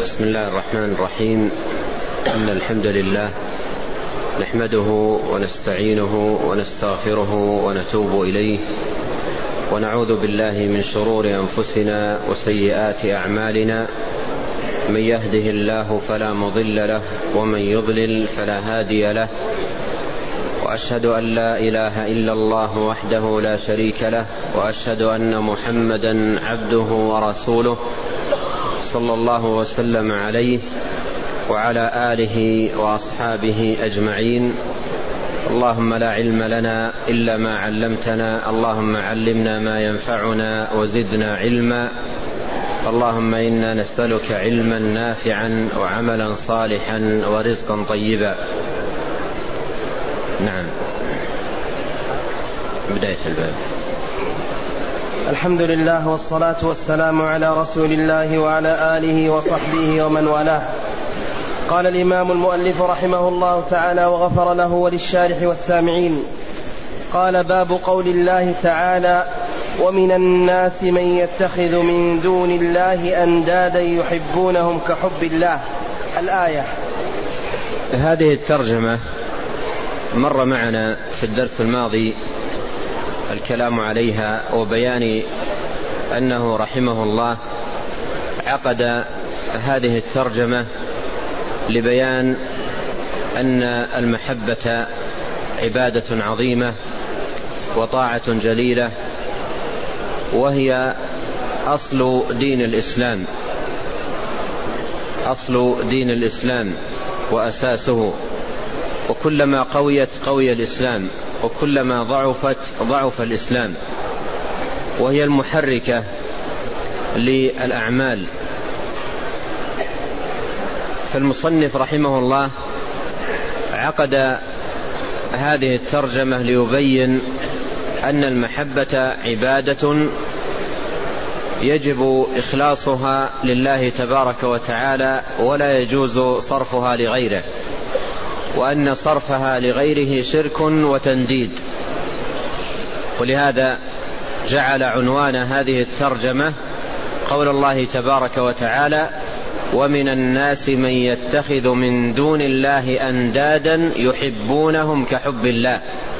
بسم الله الرحمن الرحيم. إن الحمد لله نحمده ونستعينه ونستغفره ونتوب إليه، ونعوذ بالله من شرور أنفسنا وسيئات أعمالنا. من يهده الله فلا مضل له، ومن يضلل فلا هادي له، وأشهد أن لا إله إلا الله وحده لا شريك له، وأشهد أن محمدا عبده ورسوله صلى الله وسلم عليه وعلى آله وأصحابه أجمعين. اللهم لا علم لنا إلا ما علمتنا، اللهم علمنا ما ينفعنا وزدنا علما. اللهم إنا نسألك علما نافعا وعملا صالحا ورزقا طيبا. نعم، بداية الباب. الحمد لله والصلاة والسلام على رسول الله وعلى آله وصحبه ومن والاه. قال الإمام المؤلف رحمه الله تعالى وغفر له وللشارح والسامعين. قال: باب قول الله تعالى: ومن الناس من يتخذ من دون الله أندادا يحبونهم كحب الله. الآية. هذه الترجمة مر معنا في الدرس الماضي الكلام عليها، وبيان أنه رحمه الله عقد هذه الترجمة لبيان أن المحبة عبادة عظيمة وطاعة جليلة، وهي أصل دين الإسلام، أصل دين الإسلام وأساسه. وكلما قويت قوي الإسلام، وكلما ضعفت ضعف الإسلام، وهي المحركة للأعمال. فالمصنف رحمه الله عقد هذه الترجمة ليبين أن المحبة عبادة يجب إخلاصها لله تبارك وتعالى، ولا يجوز صرفها لغيره، وأن صرفها لغيره شرك وتنديد. ولهذا جعل عنوان هذه الترجمة قول الله تبارك وتعالى: ومن الناس من يتخذ من دون الله أندادا يحبونهم كحب الله.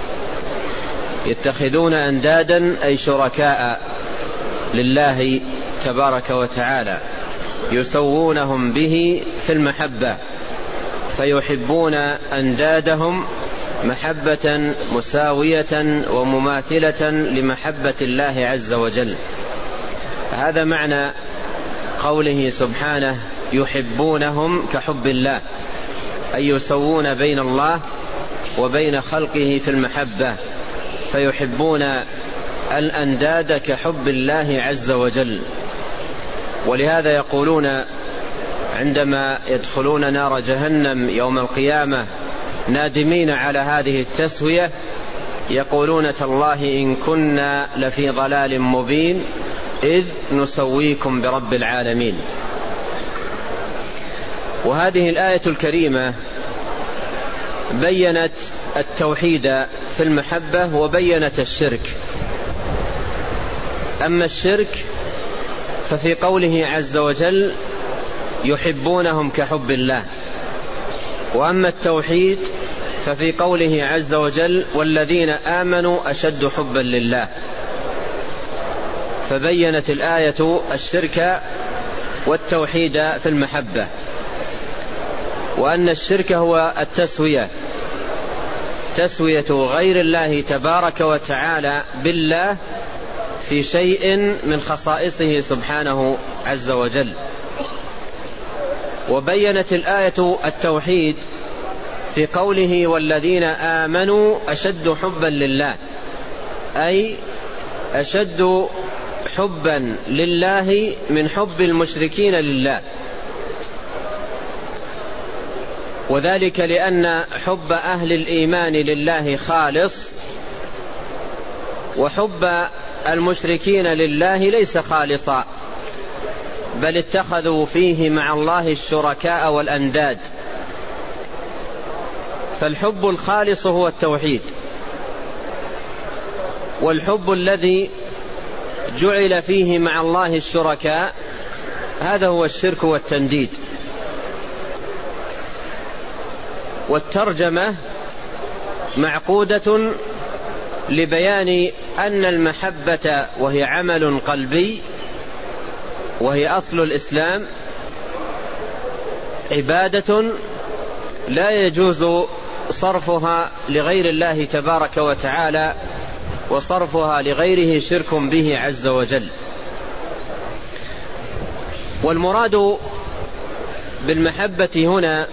يتخذون أندادا أي شركاء لله تبارك وتعالى، يسوونهم به في المحبة، فيحبون أندادهم محبة مساوية ومماثلة لمحبة الله عز وجل. هذا معنى قوله سبحانه: يحبونهم كحب الله، أي يسوون بين الله وبين خلقه في المحبة، فيحبون الأنداد كحب الله عز وجل. ولهذا يقولون عندما يدخلون نار جهنم يوم القيامة نادمين على هذه التسوية، يقولون: تالله إن كنا لفي ضلال مبين إذ نسويكم برب العالمين. وهذه الآية الكريمة بيّنت التوحيد في المحبة وبيّنت الشرك. أما الشرك ففي قوله عز وجل: يحبونهم كحب الله. وأما التوحيد ففي قوله عز وجل: والذين آمنوا أشد حبا لله. فبينت الآية الشرك والتوحيد في المحبة، وأن الشرك هو التسوية، تسوية غير الله تبارك وتعالى بالله في شيء من خصائصه سبحانه عز وجل. وبينت الآية التوحيد في قوله: والذين آمنوا أشد حبا لله، أي أشد حبا لله من حب المشركين لله. وذلك لأن حب أهل الإيمان لله خالص، وحب المشركين لله ليس خالصا، بل اتخذوا فيه مع الله الشركاء والأنداد. فالحب الخالص هو التوحيد، والحب الذي جعل فيه مع الله الشركاء هذا هو الشرك والتنديد. والترجمة معقودة لبيان أن المحبة وهي عمل قلبي وهي أصل الإسلام عبادة لا يجوز صرفها لغير الله تبارك وتعالى، وصرفها لغيره شرك به عز وجل. والمراد بالمحبة هنا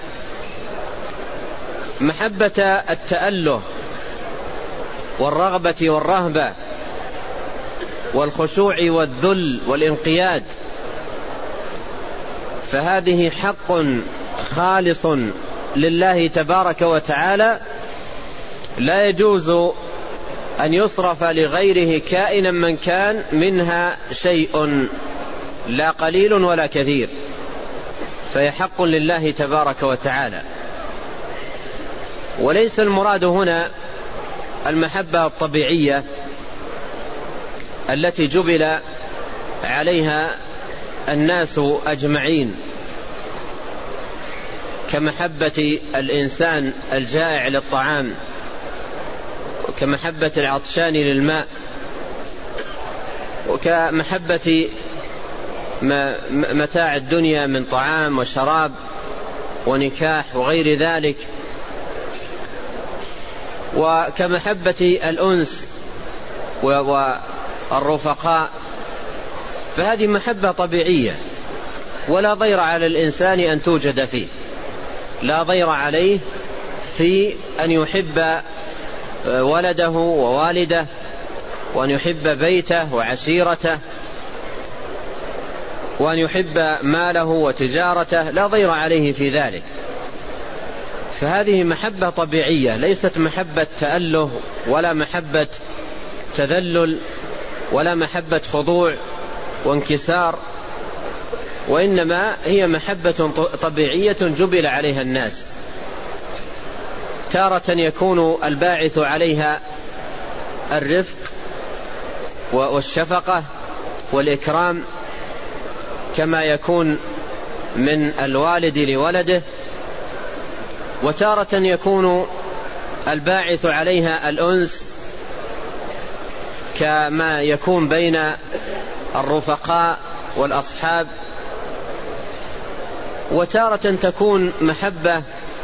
محبة التأله والرغبة والرهبة والخشوع والذل والانقياد، فهذه حق خالص لله تبارك وتعالى لا يجوز أن يصرف لغيره كائنا من كان منها شيء لا قليل ولا كثير، فهي حق لله تبارك وتعالى. وليس المراد هنا المحبة الطبيعية التي جبل عليها الناس أجمعين، كمحبة الإنسان الجائع للطعام، وكمحبة العطشان للماء، وكمحبة متاع الدنيا من طعام وشراب ونكاح وغير ذلك، وكمحبة الأنس والرفقاء، فهذه محبة طبيعية ولا ضير على الإنسان أن توجد فيه، لا ضير عليه في أن يحب ولده ووالده، وأن يحب بيته وعشيرته، وأن يحب ماله وتجارته، لا ضير عليه في ذلك. فهذه محبة طبيعية ليست محبة تأله ولا محبة تذلل ولا محبة خضوع وانكسار، وإنما هي محبة طبيعية جبل عليها الناس. تارة يكون الباعث عليها الرفق والشفقة والإكرام، كما يكون من الوالد لولده، وتارة يكون الباعث عليها الأنس، كما يكون بين الرفقاء والأصحاب، وتارة تكون محبة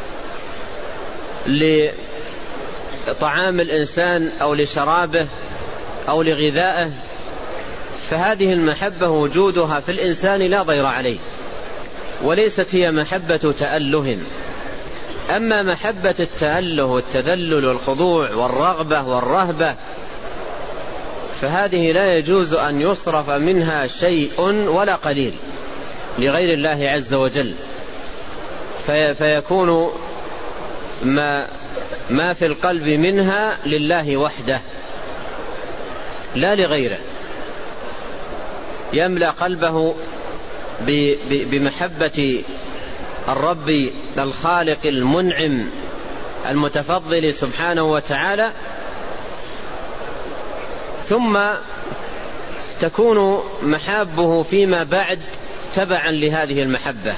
لطعام الإنسان أو لشرابه أو لغذائه، فهذه المحبة وجودها في الإنسان لا ضير عليه، وليست هي محبة تأله. أما محبة التأله والتذلل والخضوع والرغبة والرهبة فهذه لا يجوز أن يصرف منها شيء ولا قليل لغير الله عز وجل، فيكون ما في القلب منها لله وحده لا لغيره، يملأ قلبه بمحبة الرب الخالق المنعم المتفضل سبحانه وتعالى، ثم تكون محابه فيما بعد تبعا لهذه المحبة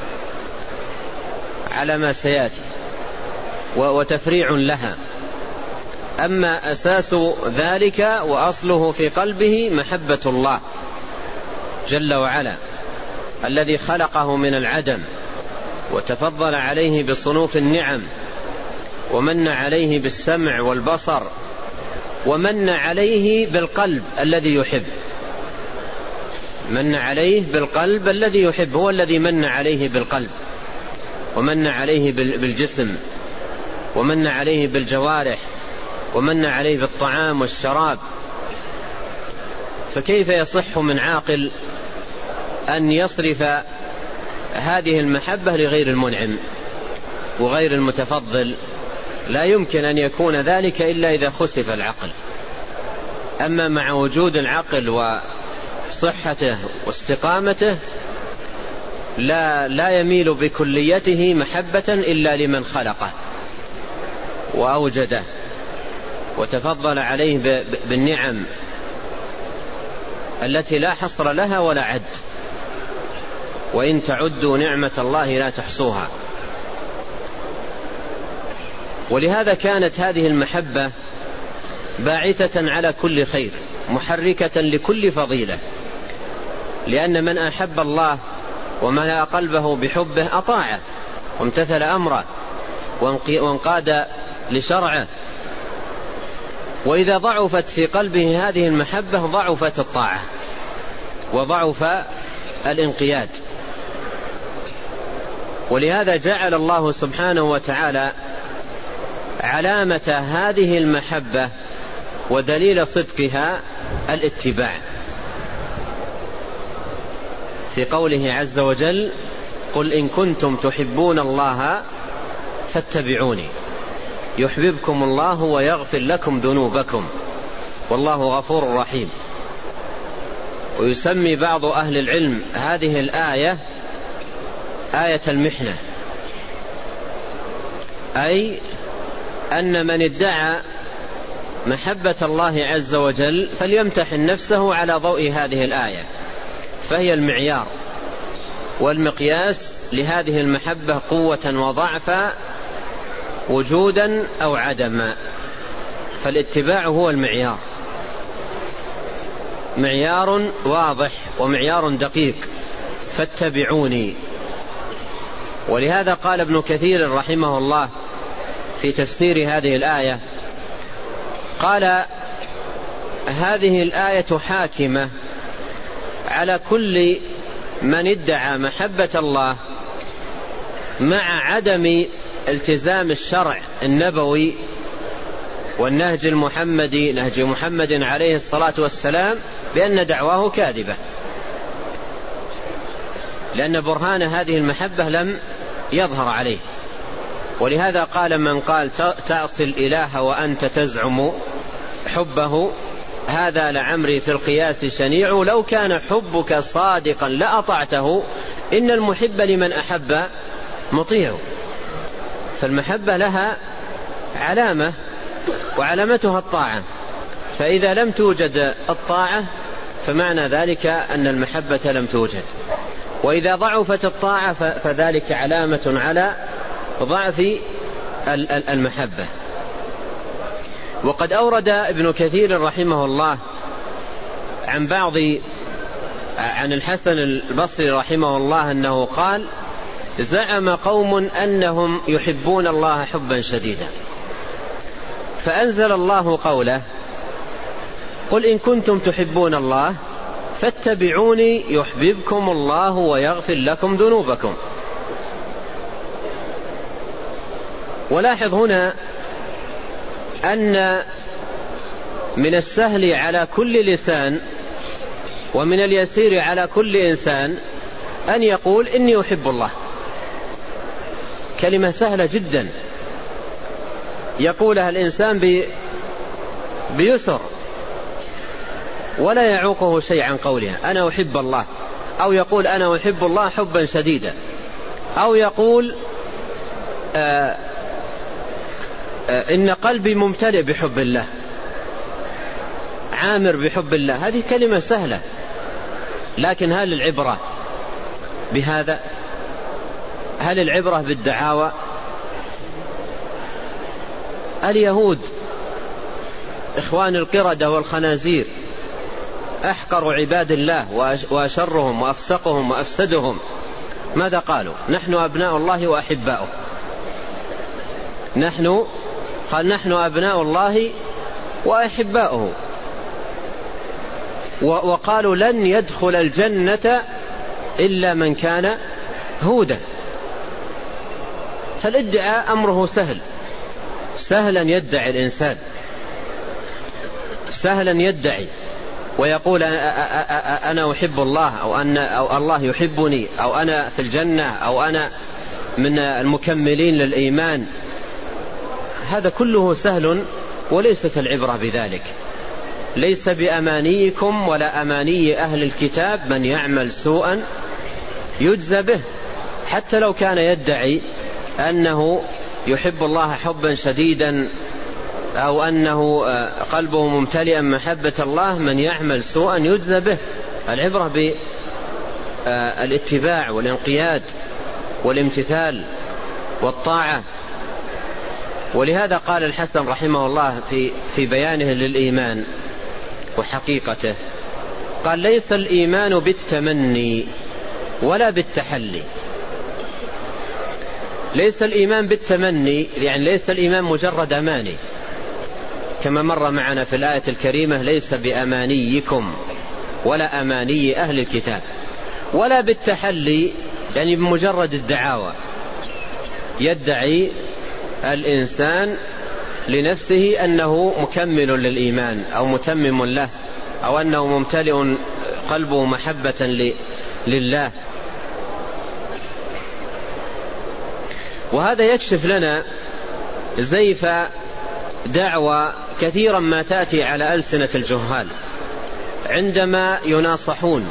على ما سيأتي وتفريع لها. أما أساس ذلك وأصله في قلبه محبة الله جل وعلا الذي خلقه من العدم وتفضل عليه بصنوف النعم، ومن عليه بالسمع والبصر، ومن عليه بالقلب الذي يحب. من عليه بالقلب الذي يحب، هو الذي من عليه بالقلب، ومن عليه بالجسم، ومن عليه بالجوارح، ومن عليه بالطعام والشراب. فكيف يصح من عاقل أن يصرف هذه المحبة لغير المنعم وغير المتفضل؟ لا يمكن أن يكون ذلك إلا إذا خسف العقل. أما مع وجود العقل وصحته واستقامته لا يميل بكليته محبة إلا لمن خلقه وأوجده وتفضل عليه بالنعم التي لا حصر لها ولا عد، وإن تعدوا نعمة الله لا تحصوها. ولهذا كانت هذه المحبة باعثة على كل خير، محركة لكل فضيلة، لأن من أحب الله وملأ قلبه بحبه أطاعه وامتثل أمره وانقاد لشرعه. وإذا ضعفت في قلبه هذه المحبة ضعفت الطاعة وضعف الانقياد. ولهذا جعل الله سبحانه وتعالى علامة هذه المحبة ودليل صدقها الاتباع، في قوله عز وجل: قل إن كنتم تحبون الله فاتبعوني يحببكم الله ويغفر لكم ذنوبكم والله غفور رحيم. ويسمي بعض أهل العلم هذه الآية آية المحنة، أي أن من ادعى محبة الله عز وجل فليمتحن نفسه على ضوء هذه الآية، فهي المعيار والمقياس لهذه المحبة قوة وضعفا، وجودا أو عدما. فالاتباع هو المعيار، معيار واضح ومعيار دقيق، فاتبعوني. ولهذا قال ابن كثير رحمه الله في تفسير هذه الآية، قال: هذه الآية حاكمة على كل من ادعى محبة الله مع عدم التزام الشرع النبوي والنهج المحمدي، نهج محمد عليه الصلاة والسلام، بأن دعواه كاذبة، لأن برهان هذه المحبة لم يظهر عليه. ولهذا قال من قال: تعصي الإله وأنت تزعم حبه، هذا لعمري في القياس شنيع، لو كان حبك صادقا لأطعته، إن المحب لمن أحب مطيع. فالمحبة لها علامة، وعلامتها الطاعة، فإذا لم توجد الطاعة فمعنى ذلك أن المحبة لم توجد، وإذا ضعفت الطاعة فذلك علامة على ضعف المحبة. وقد أورد ابن كثير رحمه الله عن الحسن البصري رحمه الله أنه قال: زعم قوم أنهم يحبون الله حبا شديدا، فأنزل الله قوله: قل إن كنتم تحبون الله فاتبعوني يحببكم الله ويغفر لكم ذنوبكم. ولاحظ هنا أن من السهل على كل لسان ومن اليسير على كل إنسان أن يقول إني أحب الله، كلمة سهلة جدا يقولها الإنسان بيسر ولا يعوقه شيء عن قولها أنا أحب الله، أو يقول أنا أحب الله حبا شديدا، أو يقول إن قلبي ممتلئ بحب الله، عامر بحب الله. هذه كلمة سهلة، لكن هل العبرة بهذا؟ هل العبرة بالدعاوى؟ اليهود إخوان القردة والخنازير أحقر عباد الله وأشرهم وأفسقهم وأفسدهم، ماذا قالوا؟ نحن أبناء الله وأحباؤه. نحن أبناء الله وأحباؤه. وقالوا لن يدخل الجنة إلا من كان هودا. فالادعاء أمره سهل، سهلا يدعي الإنسان، سهلا يدعي ويقول أنا أحب الله، أو الله يحبني، أو أنا في الجنة، أو أنا من المكملين للإيمان. هذا كله سهل، وليست العبرة بذلك. ليس بأمانيكم ولا أماني أهل الكتاب من يعمل سوءا يجزى به، حتى لو كان يدعي أنه يحب الله حبا شديدا، أو أنه قلبه ممتلئا محبة الله، من يعمل سوءا يجزى به. العبرة بالاتباع والانقياد والامتثال والطاعة. ولهذا قال الحسن رحمه الله في بيانه للإيمان وحقيقته، قال: ليس الإيمان بالتمني ولا بالتحلي. ليس الإيمان بالتمني، يعني ليس الإيمان مجرد أماني، كما مر معنا في الآية الكريمة: ليس بأمانيكم ولا أماني أهل الكتاب. ولا بالتحلي، يعني بمجرد الدعاوى، يدعي الإنسان لنفسه أنه مكمل للإيمان أو متمم له، أو أنه ممتلئ قلبه محبة لله. وهذا يكشف لنا زيف دعوى كثيرا ما تأتي على ألسنة الجهال عندما يناصحون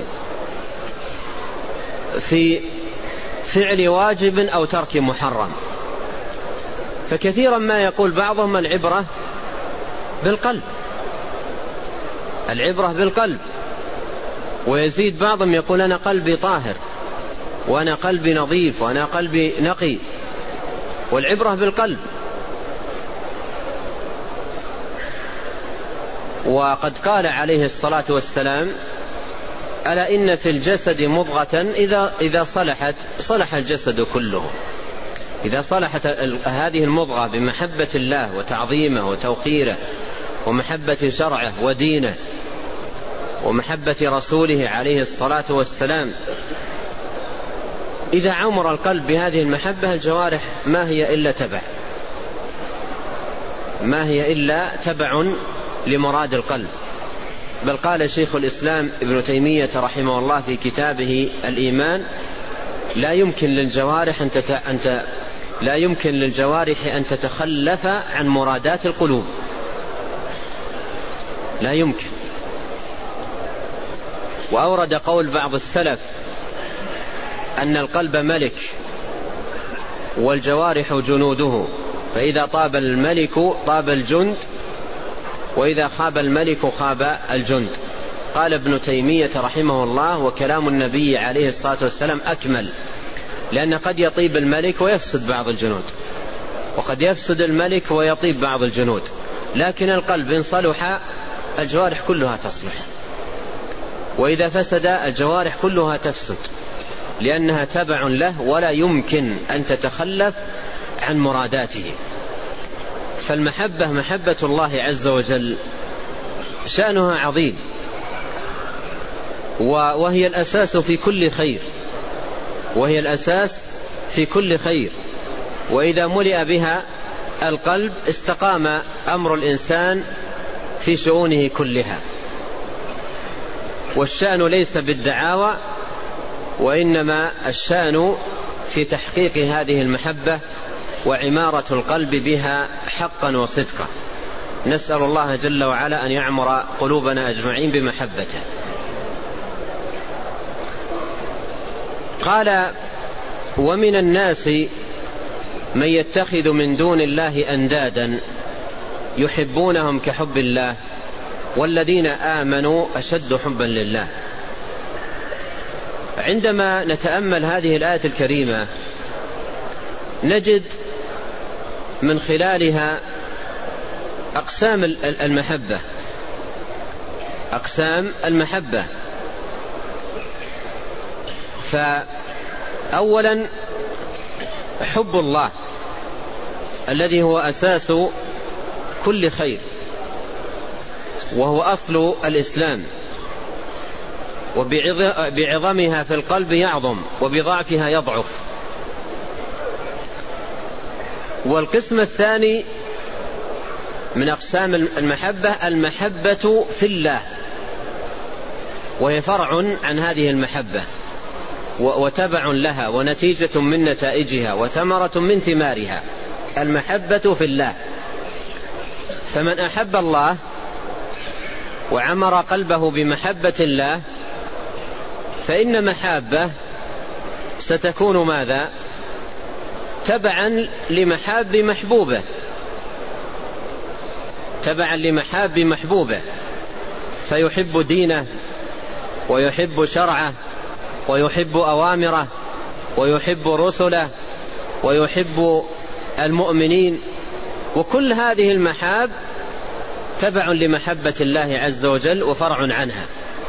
في فعل واجب أو ترك محرم. فكثيرا ما يقول بعضهم: العبرة بالقلب، العبرة بالقلب. ويزيد بعضهم يقول: أنا قلبي طاهر، وأنا قلبي نظيف، وأنا قلبي نقي، والعبرة بالقلب. وقد قال عليه الصلاة والسلام: ألا إن في الجسد مضغة إذا صلحت صلح الجسد كله. إذا صلحت هذه المضغة بمحبة الله وتعظيمه وتوقيره ومحبة شرعه ودينه ومحبة رسوله عليه الصلاة والسلام، إذا عمر القلب بهذه المحبة، الجوارح ما هي إلا تبع، ما هي إلا تبع لمراد القلب. بل قال شيخ الإسلام ابن تيمية رحمه الله في كتابه الإيمان: لا يمكن للجوارح أن تتخلف عن مرادات القلوب، لا يمكن. وأورد قول بعض السلف أن القلب ملك والجوارح جنوده، فإذا طاب الملك طاب الجند، وإذا خاب الملك خاب الجند. قال ابن تيمية رحمه الله: وكلام النبي عليه الصلاة والسلام أكمل، لأن قد يطيب الملك ويفسد بعض الجنود، وقد يفسد الملك ويطيب بعض الجنود، لكن القلب إن صلح الجوارح كلها تصلح، وإذا فسد الجوارح كلها تفسد، لأنها تبع له ولا يمكن أن تتخلف عن مراداته. فالمحبة، محبة الله عز وجل، شأنها عظيم، وهي الأساس في كل خير، وهي الأساس في كل خير. وإذا ملئ بها القلب استقام أمر الإنسان في شؤونه كلها. والشأن ليس بالدعاوى، وإنما الشأن في تحقيق هذه المحبة وعمارة القلب بها حقا وصدقا. نسأل الله جل وعلا أن يعمر قلوبنا أجمعين بمحبته. قال: ومن الناس من يتخذ من دون الله أندادا يحبونهم كحب الله والذين آمنوا أشد حبا لله. عندما نتأمل هذه الآية الكريمة نجد من خلالها أقسام المحبة، أقسام المحبة. فأولا حب الله الذي هو أساس كل خير، وهو أصل الإسلام، وبعظمها في القلب يعظم وبضعفها يضعف. والقسم الثاني من أقسام المحبة المحبة في الله، وهي فرع عن هذه المحبة وتبع لها ونتيجة من نتائجها وثمرة من ثمارها، المحبة في الله. فمن أحب الله وعمر قلبه بمحبة الله فإن محابة ستكون ماذا؟ تبعا لمحاب محبوبه، تبعا لمحاب محبوبه، فيحب دينه ويحب شرعه ويحب أوامره ويحب رسله ويحب المؤمنين وكل هذه المحاب تبع لمحبة الله عز وجل وفرع عنها.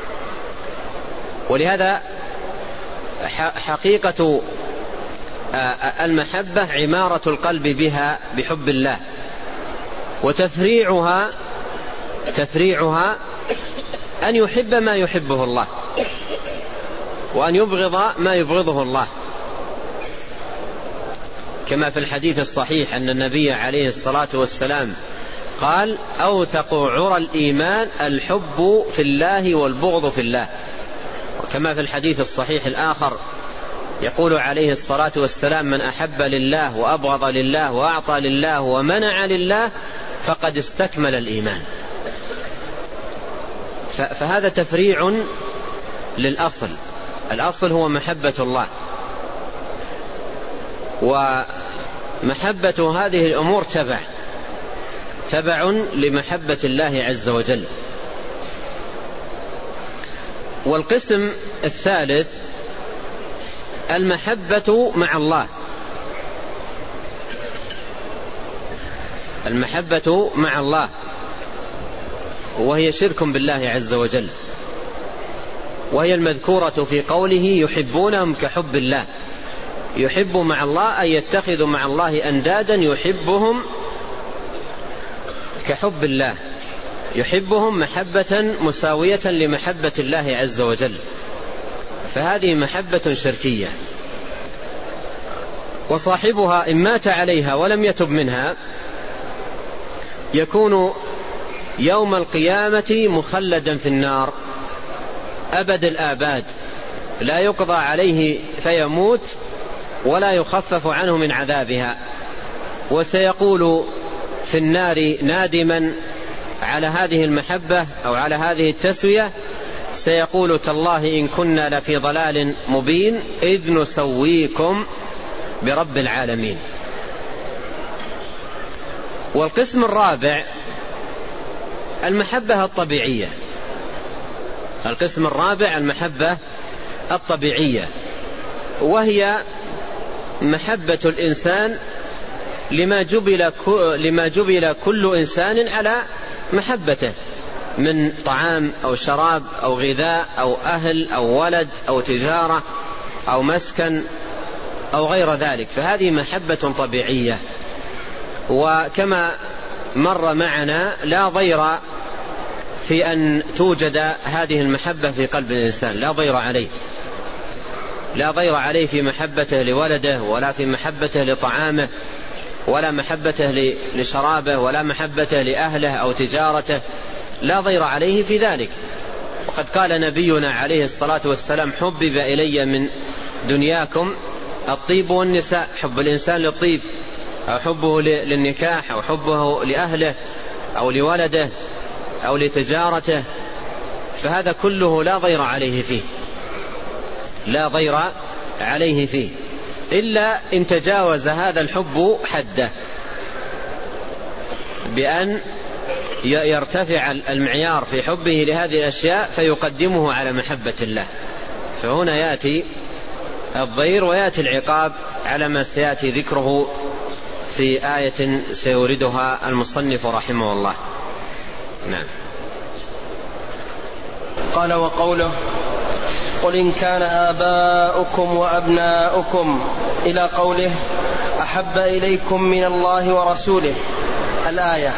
ولهذا حقيقة المحبة عمارة القلب بها بحب الله، وتفريعها أن يحب ما يحبه الله وأن يبغض ما يبغضه الله، كما في الحديث الصحيح أن النبي عليه الصلاة والسلام قال: أوثق عرى الإيمان الحب في الله والبغض في الله. وكما في الحديث الصحيح الآخر يقول عليه الصلاة والسلام: من أحب لله وأبغض لله وأعطى لله ومنع لله فقد استكمل الإيمان. فهذا تفريع للأصل. الأصل هو محبة الله، ومحبة هذه الأمور تبع لمحبة الله عز وجل. والقسم الثالث المحبة مع الله. المحبة مع الله وهي شرك بالله عز وجل، وهي المذكورة في قوله: يحبونهم كحب الله. يحب مع الله أن يتخذ مع الله أندادا يحبهم كحب الله، يحبهم محبة مساوية لمحبة الله عز وجل. فهذه محبة شركية، وصاحبها إن مات عليها ولم يتب منها يكون يوم القيامة مخلدا في النار أبد الآباد، لا يقضى عليه فيموت ولا يخفف عنه من عذابها. وسيقول في النار نادما على هذه المحبة أو على هذه التسوية، سيقول: تالله إن كنا لفي ضلال مبين إذ نسويكم برب العالمين. والقسم الرابع المحبة الطبيعية. القسم الرابع المحبة الطبيعية، وهي محبة الإنسان لما جبل كل إنسان على محبته من طعام أو شراب أو غذاء أو أهل أو ولد أو تجارة أو مسكن أو غير ذلك. فهذه محبة طبيعية، وكما مر معنا لا ضير في أن توجد هذه المحبة في قلب الإنسان، لا ضير عليه في محبته لولده، ولا في محبته لطعامه، ولا محبته لشرابه، ولا محبته لأهله أو تجارته، لا ضير عليه في ذلك. وقد قال نبينا عليه الصلاة والسلام: حبب إلي من دنياكم الطيب والنساء. حب الإنسان للطيب أو حبه للنكاح أو حبه لأهله أو لولده أو لتجارته، فهذا كله لا ضير عليه فيه، إلا إن تجاوز هذا الحب حده بأن يرتفع المعيار في حبه لهذه الأشياء فيقدمه على محبة الله. فهنا يأتي الضير ويأتي العقاب على ما سيأتي ذكره في آية سيوردها المصنف رحمه الله. نعم. قال: وقوله: قل إن كان آباؤكم وأبناؤكم، إلى قوله: أحب إليكم من الله ورسوله، الآية.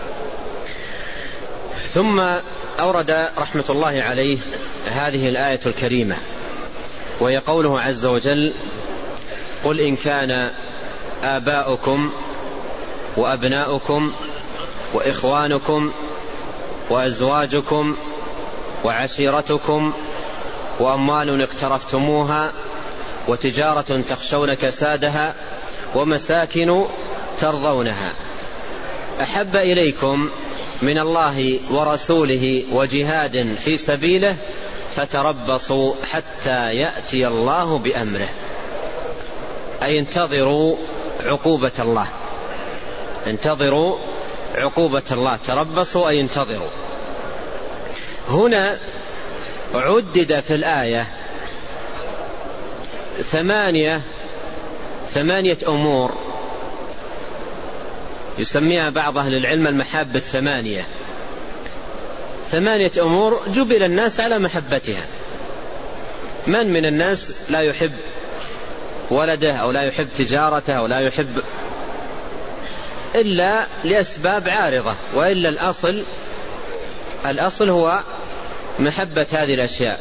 ثم أورد رحمة الله عليه هذه الآية الكريمة، وهي قوله عز وجل: قل إن كان آباؤكم وأبناؤكم وإخوانكم وأزواجكم وعشيرتكم وأموال اقترفتموها وتجارة تخشون كسادها ومساكن ترضونها أحب إليكم من الله ورسوله وجهاد في سبيله فتربصوا حتى يأتي الله بأمره. أي انتظروا عقوبة الله، تربصوا أي انتظروا. هنا عدد في الآية ثمانية أمور يسميها بعض أهل العلم المحاب الثمانية. 8 أمور جبل الناس على محبتها. من الناس لا يحب ولده أو لا يحب تجارته أو لا يحب إلا لأسباب عارضة، وإلا الأصل هو محبة هذه الأشياء.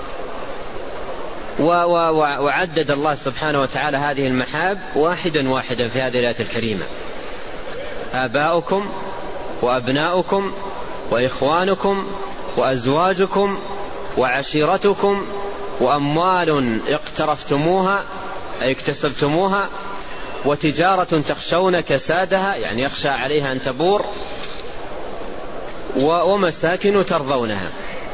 وعدد الله سبحانه وتعالى هذه المحاب واحدا في هذه الآية الكريمة: آباؤكم وأبناؤكم وإخوانكم وأزواجكم وعشيرتكم وأموال اقترفتموها أي اكتسبتموها وتجارة تخشون كسادها يعني يخشى عليها أن تبور ومساكن ترضونها.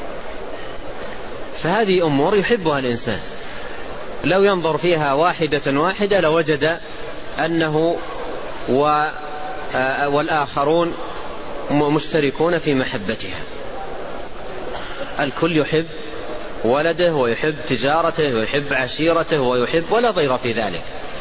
فهذه أمور يحبها الإنسان، لو ينظر فيها واحدة لوجد أنه والآخرون مشتركون في محبتها. الكل يحب ولده ويحب تجارته ويحب عشيرته ويحب، ولا ضير في ذلك.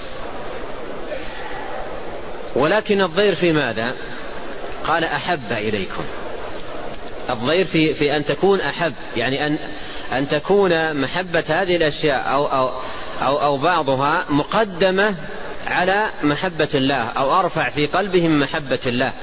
ولكن الضير في ماذا؟ قال أحب إليكم. الضير في أن تكون أحب، يعني أن تكون محبة هذه الأشياء أو بعضها مقدمة على محبة الله، أو أرفع في قلبهم محبة الله،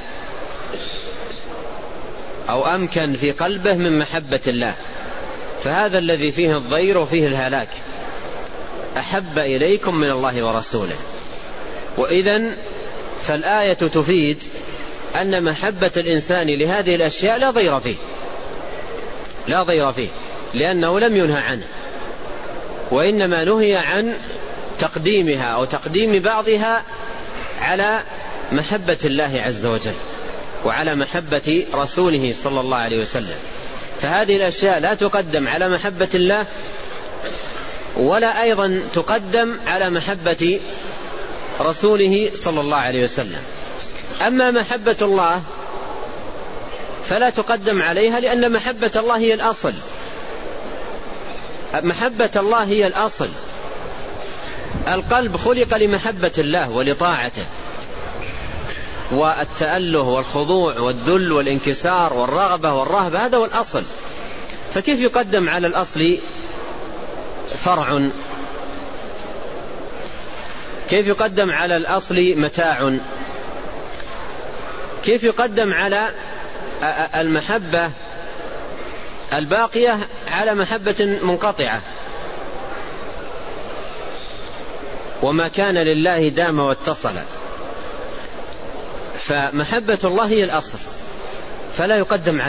أو أمكن في قلبه من محبة الله. فهذا الذي فيه الضير وفيه الهلاك. أحب إليكم من الله ورسوله. وإذن فالآية تفيد أن محبة الإنسان لهذه الأشياء لا ضير فيه، لأنه لم ينهى عنه، وإنما نهي عن تقديمها أو تقديم بعضها على محبة الله عز وجل وعلى محبة رسوله صلى الله عليه وسلم. فهذه الأشياء لا تقدم على محبة الله، ولا أيضا تقدم على محبة رسوله صلى الله عليه وسلم. أما محبة الله فلا تقدم عليها، لأن محبة الله هي الأصل. محبة الله هي الأصل. القلب خلق لمحبة الله ولطاعته، والتأله والخضوع والذل والانكسار والرغبة والرهبة، هذا هو الأصل. فكيف يقدم على الأصل فرع؟ كيف يقدم على الأصل متاع؟ كيف يقدم على المحبة الباقية على محبة منقطعة؟ وما كان لله دام واتصل. فمحبة الله هي الأصل، فلا يقدم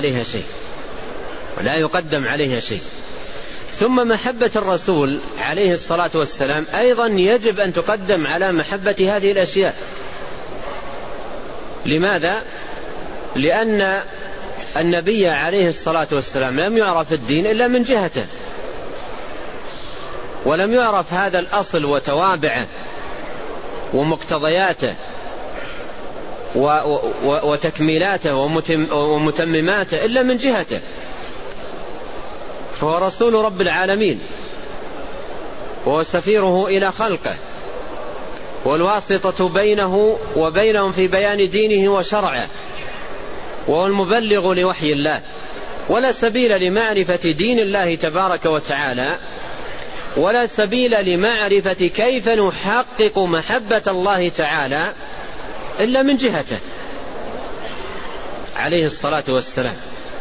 عليها شيء. ثم محبة الرسول عليه الصلاة والسلام أيضا يجب أن تقدم على محبة هذه الأشياء. لماذا؟ لأن النبي عليه الصلاة والسلام لم يعرف الدين إلا من جهته، ولم يعرف هذا الأصل وتوابعه ومقتضياته وتكميلاته ومتمماته إلا من جهته. فهو رسول رب العالمين، وهو سفيره إلى خلقه، والواسطة بينه وبينهم في بيان دينه وشرعه، وهو المبلغ لوحي الله. ولا سبيل لمعرفة دين الله تبارك وتعالى، ولا سبيل لمعرفة كيف نحقق محبة الله تعالى إلا من جهته عليه الصلاة والسلام.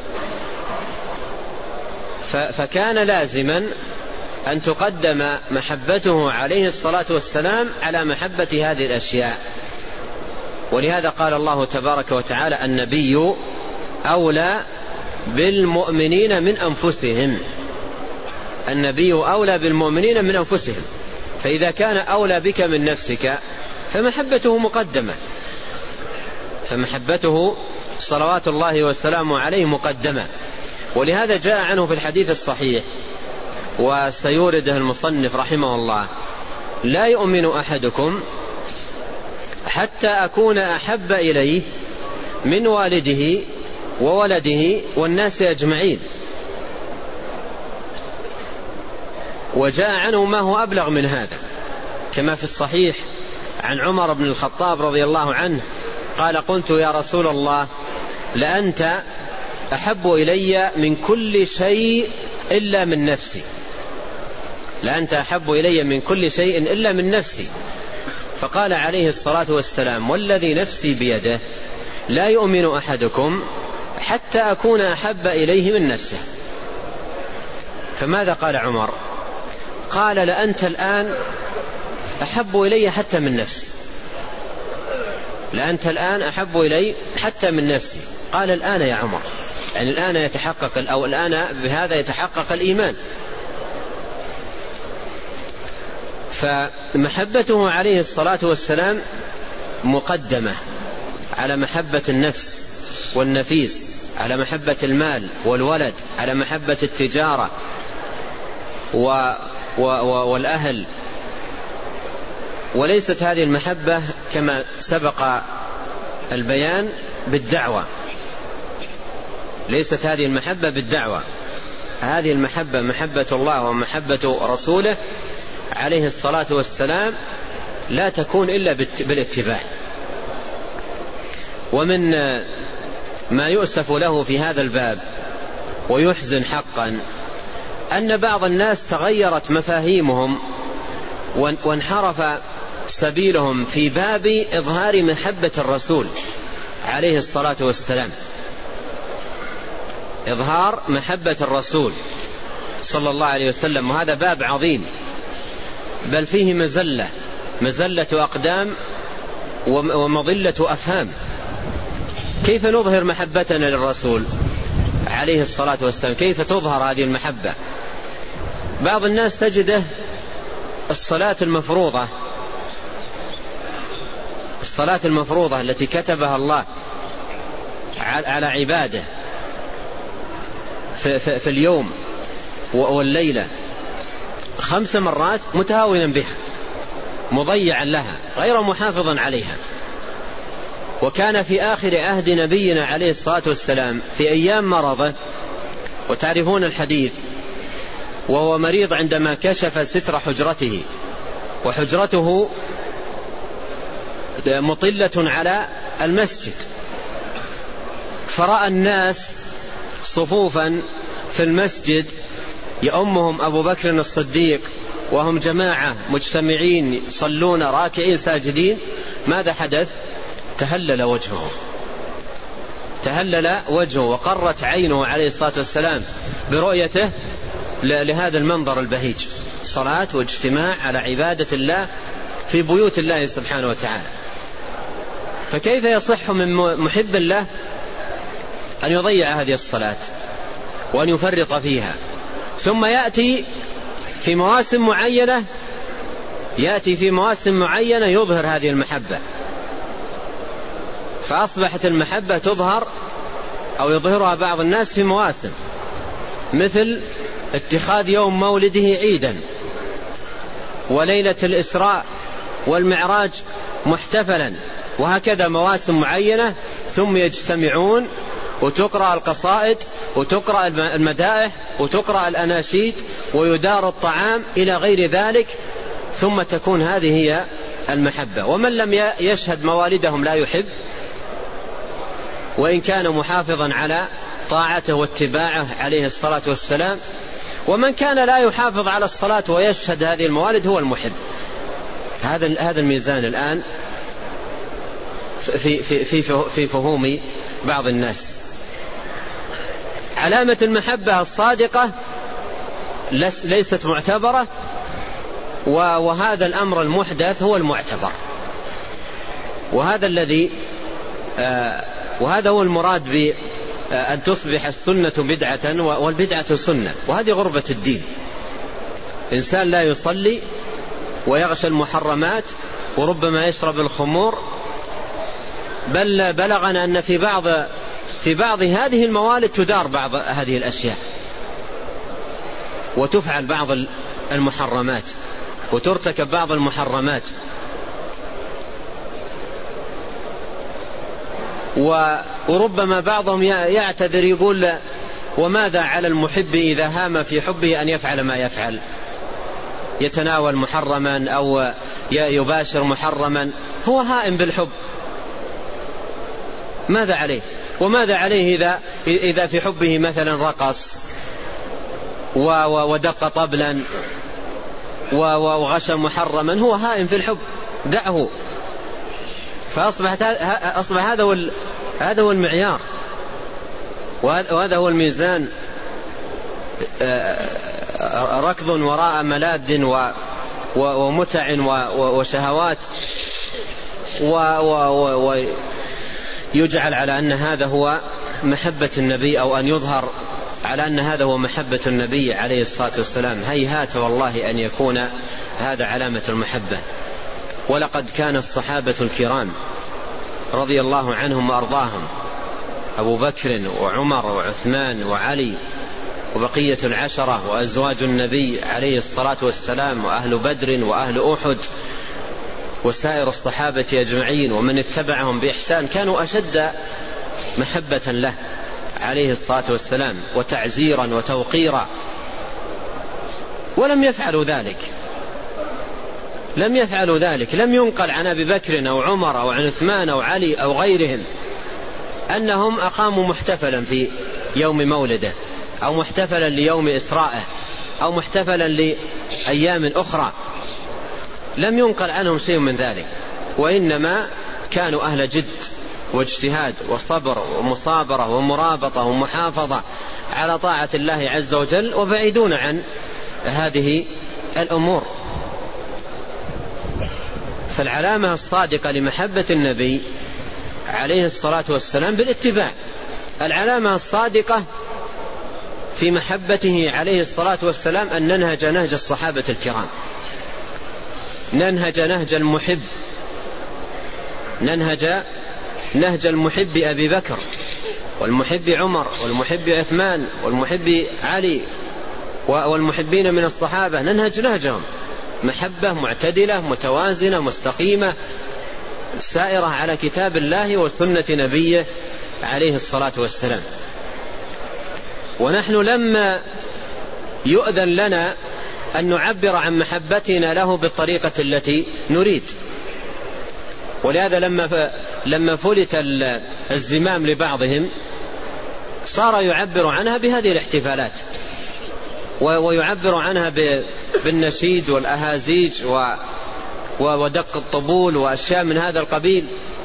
فكان لازما أن تقدم محبته عليه الصلاة والسلام على محبة هذه الأشياء. ولهذا قال الله تبارك وتعالى: النبي أولى بالمؤمنين من أنفسهم. النبي أولى بالمؤمنين من أنفسهم. فإذا كان أولى بك من نفسك فمحبته مقدمة، فمحبته صلوات الله وسلامه عليه مقدمة. ولهذا جاء عنه في الحديث الصحيح وسيورده المصنف رحمه الله: لا يؤمن أحدكم حتى أكون أحب إليه من والده وولده والناس أجمعين. وجاء عنه ما هو أبلغ من هذا، كما في الصحيح عن عمر بن الخطاب رضي الله عنه قال قلت يا رسول الله لأنت أحب إلي من كل شيء إلا من نفسي، لأنت أحب إلي من كل شيء إلا من نفسي. فقال عليه الصلاة والسلام والذي نفسي بيده لا يؤمن أحدكم حتى أكون أحب إليه من نفسه. فماذا قال عمر؟ قال لأنت الآن أحب إلي حتى من نفسي، لأنت الآن أحب إلي حتى من نفسي. قال الآن يا عمر، يعني الآن يتحقق أو الآن بهذا يتحقق الإيمان. فمحبته عليه الصلاة والسلام مقدمة على محبة النفس والنفيس، على محبة المال والولد، على محبة التجارة والأهل. وليست هذه المحبة كما سبق البيان بالدعوة، ليست هذه المحبة بالدعوة، هذه المحبة محبة الله ومحبة رسوله عليه الصلاة والسلام لا تكون إلا بالاتباع. ومن ما يؤسف له في هذا الباب ويحزن حقا أن بعض الناس تغيرت مفاهيمهم وانحرف سبيلهم في باب إظهار محبة الرسول عليه الصلاة والسلام، إظهار محبة الرسول صلى الله عليه وسلم. وهذا باب عظيم، بل فيه مزلة أقدام ومضلة أفهام. كيف نظهر محبتنا للرسول عليه الصلاة والسلام؟ كيف تظهر هذه المحبة؟ بعض الناس تجده الصلاة المفروضة التي كتبها الله على عباده في اليوم والليلة 5 مرات متهاونا بها، مضيعا لها، غير محافظا عليها. وكان في آخر عهد نبينا عليه الصلاة والسلام في أيام مرضه، وتعرفون الحديث، وهو مريض عندما كشف ستر حجرته، وحجرته مطلة على المسجد، فرأى الناس صفوفا في المسجد يؤمهم أبو بكر الصديق وهم جماعة مجتمعين يصلون راكعين ساجدين. ماذا حدث؟ تهلل وجهه وقرت عينه عليه الصلاة والسلام برؤيته لهذا المنظر البهيج، صلاة واجتماع على عبادة الله في بيوت الله سبحانه وتعالى. فكيف يصح من محب الله أن يضيع هذه الصلاة وأن يفرط فيها، ثم يأتي في مواسم معينة يظهر هذه المحبة؟ فأصبحت المحبة تظهر أو يظهرها بعض الناس في مواسم، مثل اتخاذ يوم مولده عيدا، وليلة الإسراء والمعراج محتفلا، وهكذا مواسم معينة. ثم يجتمعون وتقرأ القصائد وتقرأ المدائح وتقرأ الأناشيد ويدار الطعام إلى غير ذلك، ثم تكون هذه هي المحبة. ومن لم يشهد موالدهم لا يحب، وإن كان محافظا على طاعته واتباعه عليه الصلاة والسلام. ومن كان لا يحافظ على الصلاة ويشهد هذه الموالد هو المحب. هذا الميزان الآن في فهوم بعض الناس. علامة المحبة الصادقة ليست معتبرة، وهذا الأمر المحدث هو المعتبر، وهذا هو المراد بأن تصبح السنة بدعة والبدعة سنة. وهذه غربة الدين. إنسان لا يصلي ويغشى المحرمات وربما يشرب الخمور، بل بلغنا أن في بعض هذه الموالد تدار بعض هذه الأشياء وتفعل بعض المحرمات وترتكب بعض المحرمات. وربما بعضهم يعتذر يقول وماذا على المحب إذا هام في حبه أن يفعل ما يفعل، يتناول محرما أو يباشر محرما، هو هائم بالحب، ماذا عليه؟ وماذا عليه إذا في حبه مثلا رقص ودق طبلا وغش محرما؟ هو هائم في الحب، دعه. فأصبح هذا هو المعيار، وهذا هو الميزان. ركض وراء ملاذ ومتع وشهوات، ويجعل على أن هذا هو محبة النبي، أو أن يظهر على أن هذا هو محبة النبي عليه الصلاة والسلام. هيهات والله أن يكون هذا علامة المحبة. ولقد كان الصحابة الكرام رضي الله عنهم وأرضاهم، أبو بكر وعمر وعثمان وعلي وبقية العشرة وأزواج النبي عليه الصلاة والسلام وأهل بدر وأهل أحد وسائر الصحابة أجمعين ومن اتبعهم بإحسان، كانوا أشد محبة له عليه الصلاة والسلام وتعزيرا وتوقيرا. ولم يفعلوا ذلك، لم ينقل عن أبي بكر أو عمر أو عن عثمان أو علي أو غيرهم أنهم أقاموا محتفلا في يوم مولده، أو محتفلا ليوم إسرائه، أو محتفلا لأيام أخرى. لم ينقل عنهم شيء من ذلك، وإنما كانوا أهل جد واجتهاد وصبر ومصابرة ومرابطة ومحافظة على طاعة الله عز وجل، وبعيدون عن هذه الأمور. فالعلامة الصادقة لمحبة النبي عليه الصلاة والسلام بالاتباع. العلامة الصادقة في محبته عليه الصلاة والسلام أن ننهج نهج الصحابة الكرام، ننهج نهج المحب، ننهج نهج المحب أبي بكر والمحب عمر والمحب عثمان والمحب علي والمحبين من الصحابة، ننهج نهجهم محبة معتدلة متوازنة مستقيمة سائرة على كتاب الله وسنة نبيه عليه الصلاة والسلام. ونحن لما يؤذن لنا أن نعبر عن محبتنا له بالطريقة التي نريد، ولهذا لما فلت الزمام لبعضهم صار يعبر عنها بهذه الاحتفالات، ويعبر عنها بالنشيد والأهازيج ودق الطبول وأشياء من هذا القبيل.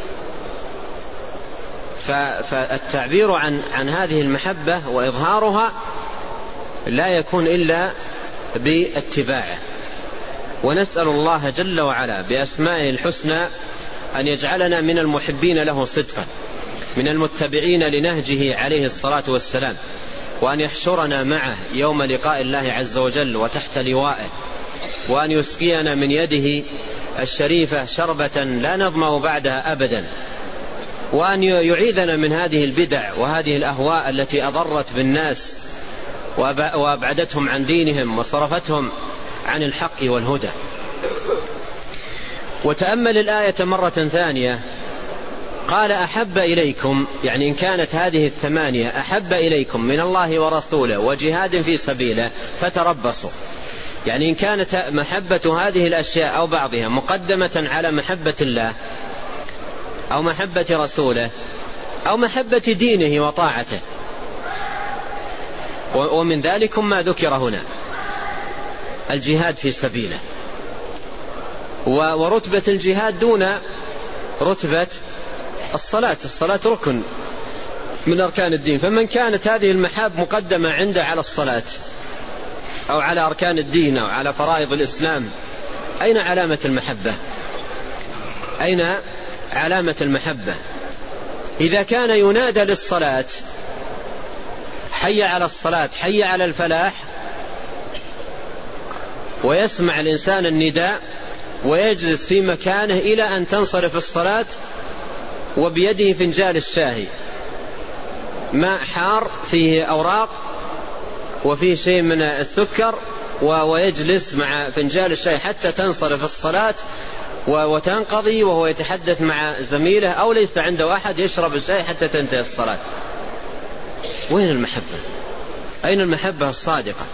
فالتعبير عن هذه المحبة وإظهارها لا يكون إلا باتباعه. ونسأل الله جل وعلا بأسمائه الحسنى أن يجعلنا من المحبين له صدقا، من المتبعين لنهجه عليه الصلاة والسلام، وأن يحشرنا معه يوم لقاء الله عز وجل وتحت لوائه، وأن يسقينا من يده الشريفة شربة لا نظمأ بعدها أبدا، وأن يعيذنا من هذه البدع وهذه الأهواء التي أضرت بالناس وأبعدتهم عن دينهم وصرفتهم عن الحق والهدى. وتأمل الآية مرة ثانية، قال أحب إليكم، يعني إن كانت هذه الثمانية أحب إليكم من الله ورسوله وجهاد في سبيله فتربصوا. يعني إن كانت محبة هذه الأشياء أو بعضها مقدمة على محبة الله أو محبة رسوله أو محبة دينه وطاعته، ومن ذلك ما ذكر هنا الجهاد في سبيله، ورتبة الجهاد دون رتبة الصلاة ركن من أركان الدين. فمن كانت هذه المحاب مقدمة عنده على الصلاة أو على أركان الدين أو على فرائض الإسلام، أين علامة المحبة؟ أين علامة المحبة؟ إذا كان ينادى للصلاة حي على الصلاة حي على الفلاح، ويسمع الإنسان النداء ويجلس في مكانه إلى أن تنصرف الصلاة وبيده فنجال الشاهي، ماء حار فيه أوراق وفيه شيء من السكر، ويجلس مع فنجال الشاي حتى تنصرف الصلاة وتنقضي، وهو يتحدث مع زميله أو ليس عنده أحد يشرب الشاي حتى تنتهي الصلاة. وين المحبة؟ أين المحبة الصادقة؟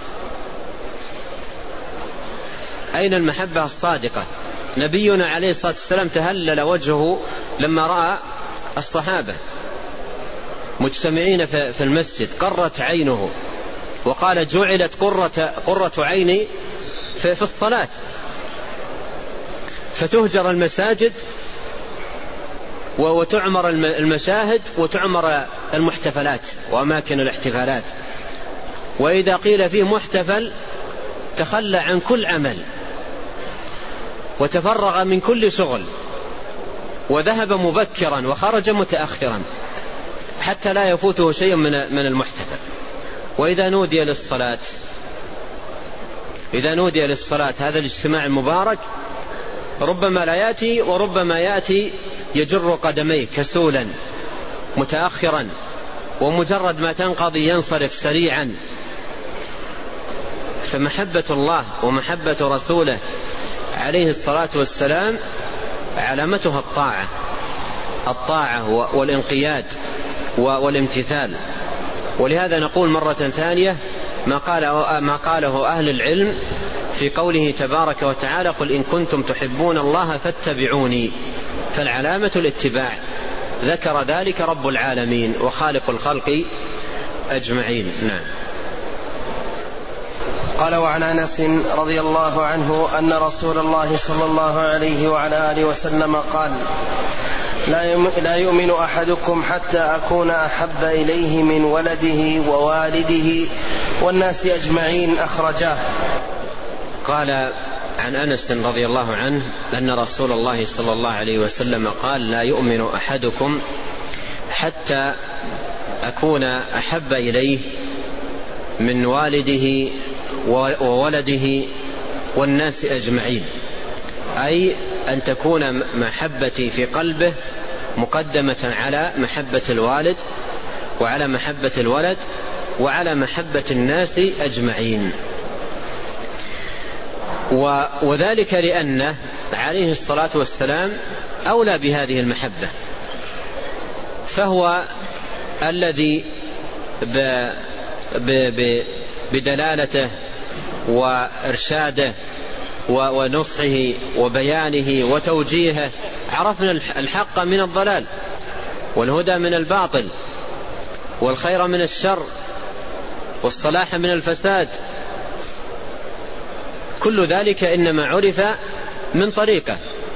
أين المحبة الصادقة؟ نبينا عليه الصلاة والسلام تهلل وجهه لما رأى الصحابة مجتمعين في المسجد قرت عينه، وقال جعلت قرة عيني في الصلاة، فتهجر المساجد وتعمر المشاهد وتعمر المحتفلات وأماكن الاحتفالات. وإذا قيل فيه محتفل تخلى عن كل عمل وتفرغ من كل شغل وذهب مبكرا وخرج متأخرا حتى لا يفوته شيء من المحتفل. وإذا نودي للصلاة هذا الاجتماع المبارك ربما لا يأتي، وربما يأتي يجر قدميه كسولا متأخرا، ومجرد ما تنقضي ينصرف سريعا. فمحبة الله ومحبة رسوله عليه الصلاة والسلام علامتها الطاعة والانقياد والامتثال. ولهذا نقول مرة ثانية ما قاله أهل العلم في قوله تبارك وتعالى: قل إن كنتم تحبون الله فاتبعوني. فالعلامة الاتباع، ذكر ذلك رب العالمين وخالق الخلق أجمعين. نعم. قال: وعن أنس رضي الله عنه أن رسول الله صلى الله عليه وعلى آله وسلم قال: لا يؤمن أحدكم حتى أكون أحب إليه من ولده ووالده والناس أجمعين. أخرجاه. قال عن أنس رضي الله عنه أن رسول الله صلى الله عليه وسلم قال: لا يؤمن أحدكم حتى أكون أحب إليه من والده وولده والناس أجمعين، أي أن تكون محبتي في قلبه مقدمة على محبة الوالد وعلى محبة الولد وعلى محبة الناس أجمعين. وذلك لأنه عليه الصلاة والسلام أولى بهذه المحبة، فهو الذي بدلالته وإرشاده ونصحه وبيانه وتوجيهه عرفنا الحق من الضلال والهدى من الباطل والخير من الشر والصلاح من الفساد. كل ذلك إنما عرف من طريقه،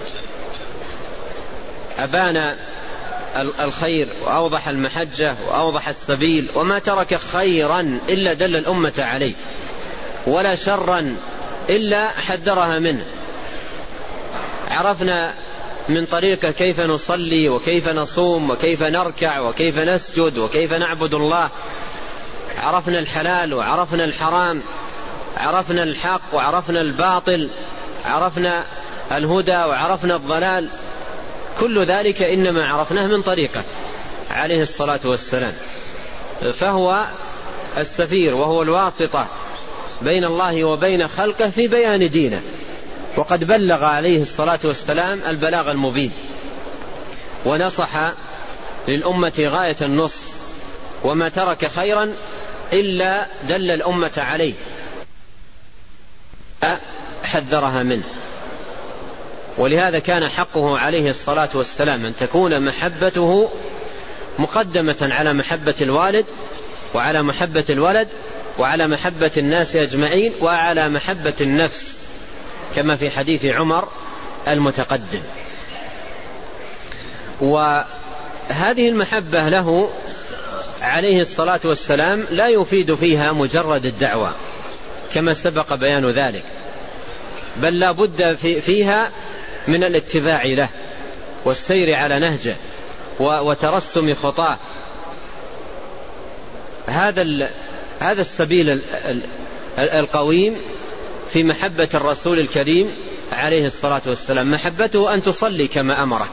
أبان الخير وأوضح المحجة وأوضح السبيل، وما ترك خيرا إلا دل الأمة عليه، ولا شرا إلا حذرها منه. عرفنا من طريقه كيف نصلي وكيف نصوم وكيف نركع وكيف نسجد وكيف نعبد الله. عرفنا الحلال وعرفنا الحرام، عرفنا الحق وعرفنا الباطل، عرفنا الهدى وعرفنا الضلال. كل ذلك إنما عرفناه من طريقه عليه الصلاة والسلام، فهو السفير وهو الواسطة بين الله وبين خلقه في بيان دينه، وقد بلغ عليه الصلاة والسلام البلاغ المبين، ونصح للأمة غاية النصح، وما ترك خيرا إلا دل الأمة عليه حذرها منه. ولهذا كان حقه عليه الصلاة والسلام أن تكون محبته مقدمة على محبة الوالد وعلى محبة الولد وعلى محبة الناس أجمعين وعلى محبة النفس، كما في حديث عمر المتقدم. وهذه المحبة له عليه الصلاة والسلام لا يفيد فيها مجرد الدعوة كما سبق بيان ذلك، بل لا بد فيها من الاتباع له والسير على نهجه وترسم خطاه. هذا السبيل القويم في محبة الرسول الكريم عليه الصلاة والسلام. محبته أن تصلي كما أمرك،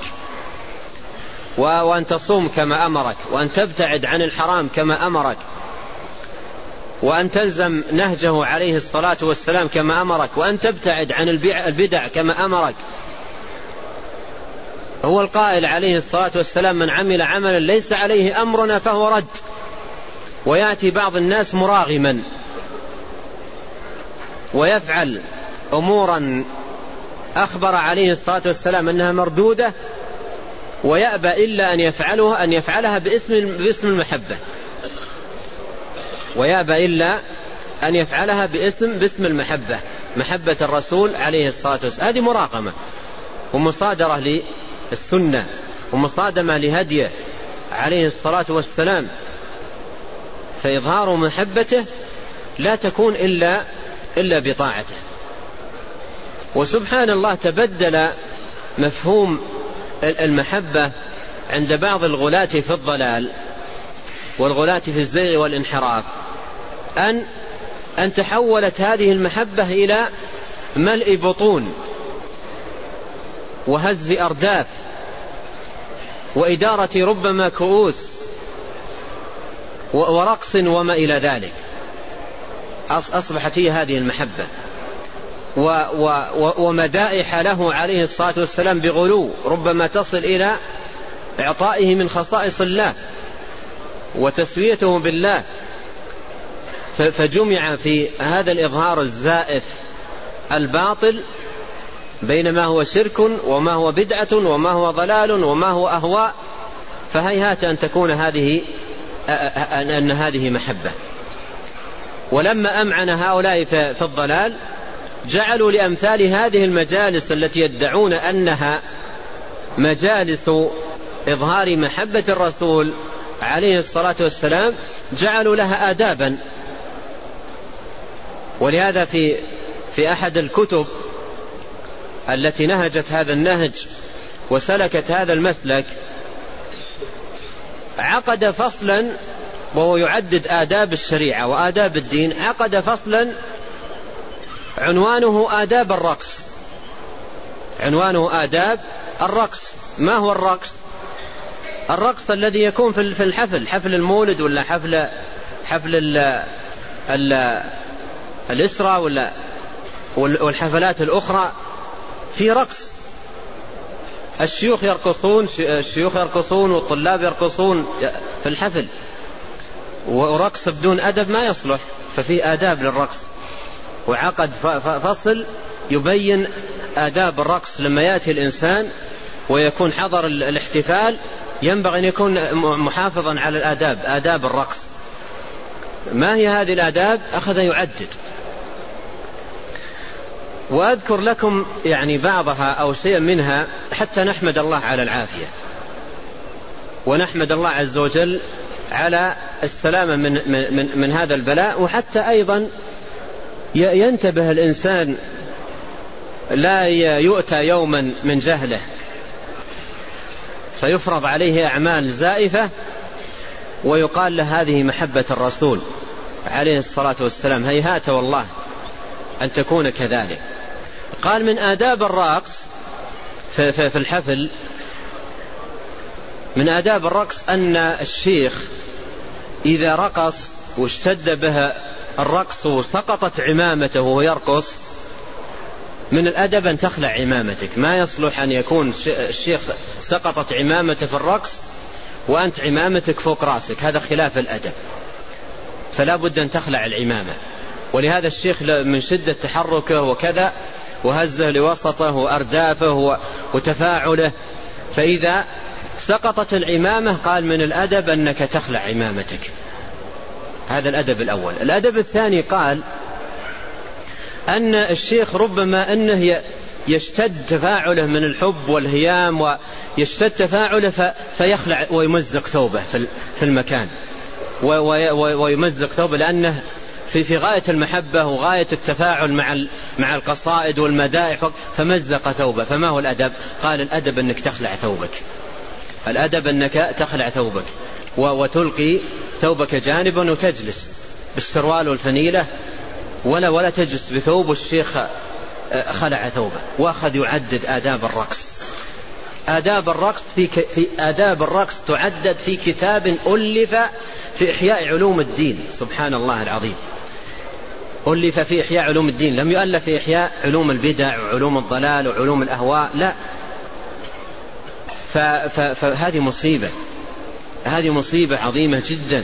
وأن تصوم كما أمرك، وأن تبتعد عن الحرام كما أمرك، وأن تلزم نهجه عليه الصلاة والسلام كما أمرك، وأن تبتعد عن البدع كما أمرك. هو القائل عليه الصلاة والسلام: من عمل عملا ليس عليه أمرنا فهو رد. ويأتي بعض الناس مراغما ويفعل أمورا أخبر عليه الصلاة والسلام أنها مردودة، ويأبى إلا أن يفعلها باسم المحبة، ويأبى إلا أن يفعلها باسم المحبة، محبة الرسول عليه الصلاة والسلام. هذه مراقمة ومصادرة للسنة ومصادمة لهديه عليه الصلاة والسلام. فإظهار محبته لا تكون إلا بطاعته. وسبحان الله تبدل مفهوم المحبة عند بعض الغلاة في الضلال والغلاة في الزيغ والانحراف، أن تحولت هذه المحبة إلى ملء بطون وهز أرداف وإدارة ربما كؤوس ورقص وما إلى ذلك. أصبحت هي هذه المحبة، ومدائح له عليه الصلاة والسلام بغلو ربما تصل إلى إعطائه من خصائص الله وتسويته بالله. فجمع في هذا الإظهار الزائف الباطل بين ما هو شرك وما هو بدعة وما هو ضلال وما هو أهواء، فهيهات أن تكون هذه محبة. ولما أمعن هؤلاء في الضلال جعلوا لأمثال هذه المجالس التي يدعون أنها مجالس إظهار محبة الرسول عليه الصلاة والسلام، جعلوا لها آدابا. ولهذا في أحد الكتب التي نهجت هذا النهج وسلكت هذا المسلك عقد فصلا، وهو يعدد آداب الشريعة وآداب الدين، عقد فصلا عنوانه آداب الرقص. عنوانه آداب الرقص. ما هو الرقص؟ الرقص الذي يكون في الحفل، حفل المولد ولا حفل الإسرة والحفلات الأخرى، في رقص. الشيوخ يرقصون والطلاب يرقصون في الحفل، ورقص بدون أدب ما يصلح، ففي آداب للرقص. وعقد فصل يبين آداب الرقص. لما يأتي الإنسان ويكون حضر الاحتفال ينبغي أن يكون محافظا على الآداب، آداب الرقص. ما هي هذه الآداب؟ أخذ يعدد. وأذكر لكم يعني بعضها أو شيء منها حتى نحمد الله على العافية، ونحمد الله عز وجل على السلامة من هذا البلاء. وحتى أيضا ينتبه الإنسان لا يؤتى يوما من جهله فيفرض عليه أعمال زائفة ويقال له هذه محبة الرسول عليه الصلاة والسلام. هيهات والله أن تكون كذلك. قال من آداب الرقص في الحفل، من آداب الرقص أن الشيخ إذا رقص واشتد به الرقص وسقطت عمامته وهو يرقص، من الأدب أن تخلع عمامتك. ما يصلح أن يكون الشيخ سقطت عمامته في الرقص وأنت عمامتك فوق رأسك، هذا خلاف الأدب، فلا بد أن تخلع العمامة. ولهذا الشيخ من شدة تحركه وكذا وهزه لوسطه وأردافه وتفاعله، فإذا سقطت العمامة قال من الأدب أنك تخلع عمامتك. هذا الأدب الأول. الأدب الثاني قال أن الشيخ ربما أنه يشتد تفاعله من الحب والهيام ويشتد تفاعله فيخلع ويمزق ثوبه في المكان ويمزق ثوبه، لأنه في غاية المحبة وغاية التفاعل مع القصائد والمدائح، فمزق ثوبه. فما هو الأدب؟ قال الأدب أنك تخلع ثوبك. الأدب أنك تخلع ثوبك وتلقي ثوبك جانبا وتجلس بالسروال والفنيلة، ولا تجلس بثوب. الشيخ خلع ثوبه وأخذ يعدد آداب الرقص. آداب الرقص في آداب الرقص تعدد في كتاب ألف في إحياء علوم الدين. سبحان الله العظيم، ألف في إحياء علوم الدين، لم يؤلف في إحياء علوم البدع وعلوم الضلال وعلوم الأهواء، لا. فهذه مصيبة، هذه مصيبة عظيمة جدا،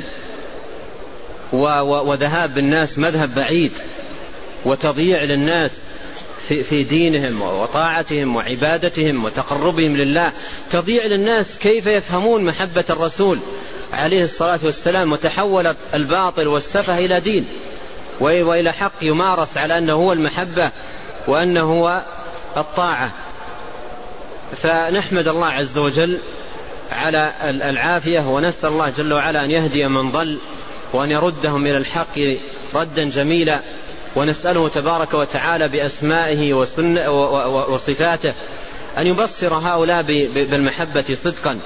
وذهاب بالناس مذهب بعيد، وتضييع للناس في دينهم وطاعتهم وعبادتهم وتقربهم لله، تضيع للناس كيف يفهمون محبة الرسول عليه الصلاة والسلام، وتحول الباطل والسفه إلى دين وإلى حق يمارس على أنه هو المحبة وأنه هو الطاعة. فنحمد الله عز وجل على العافية، ونسأل الله جل وعلا أن يهدي من ضل وأن يردهم إلى الحق ردا جميلا، ونسأله تبارك وتعالى بأسمائه وصفاته أن يبصر هؤلاء بالمحبة صدقا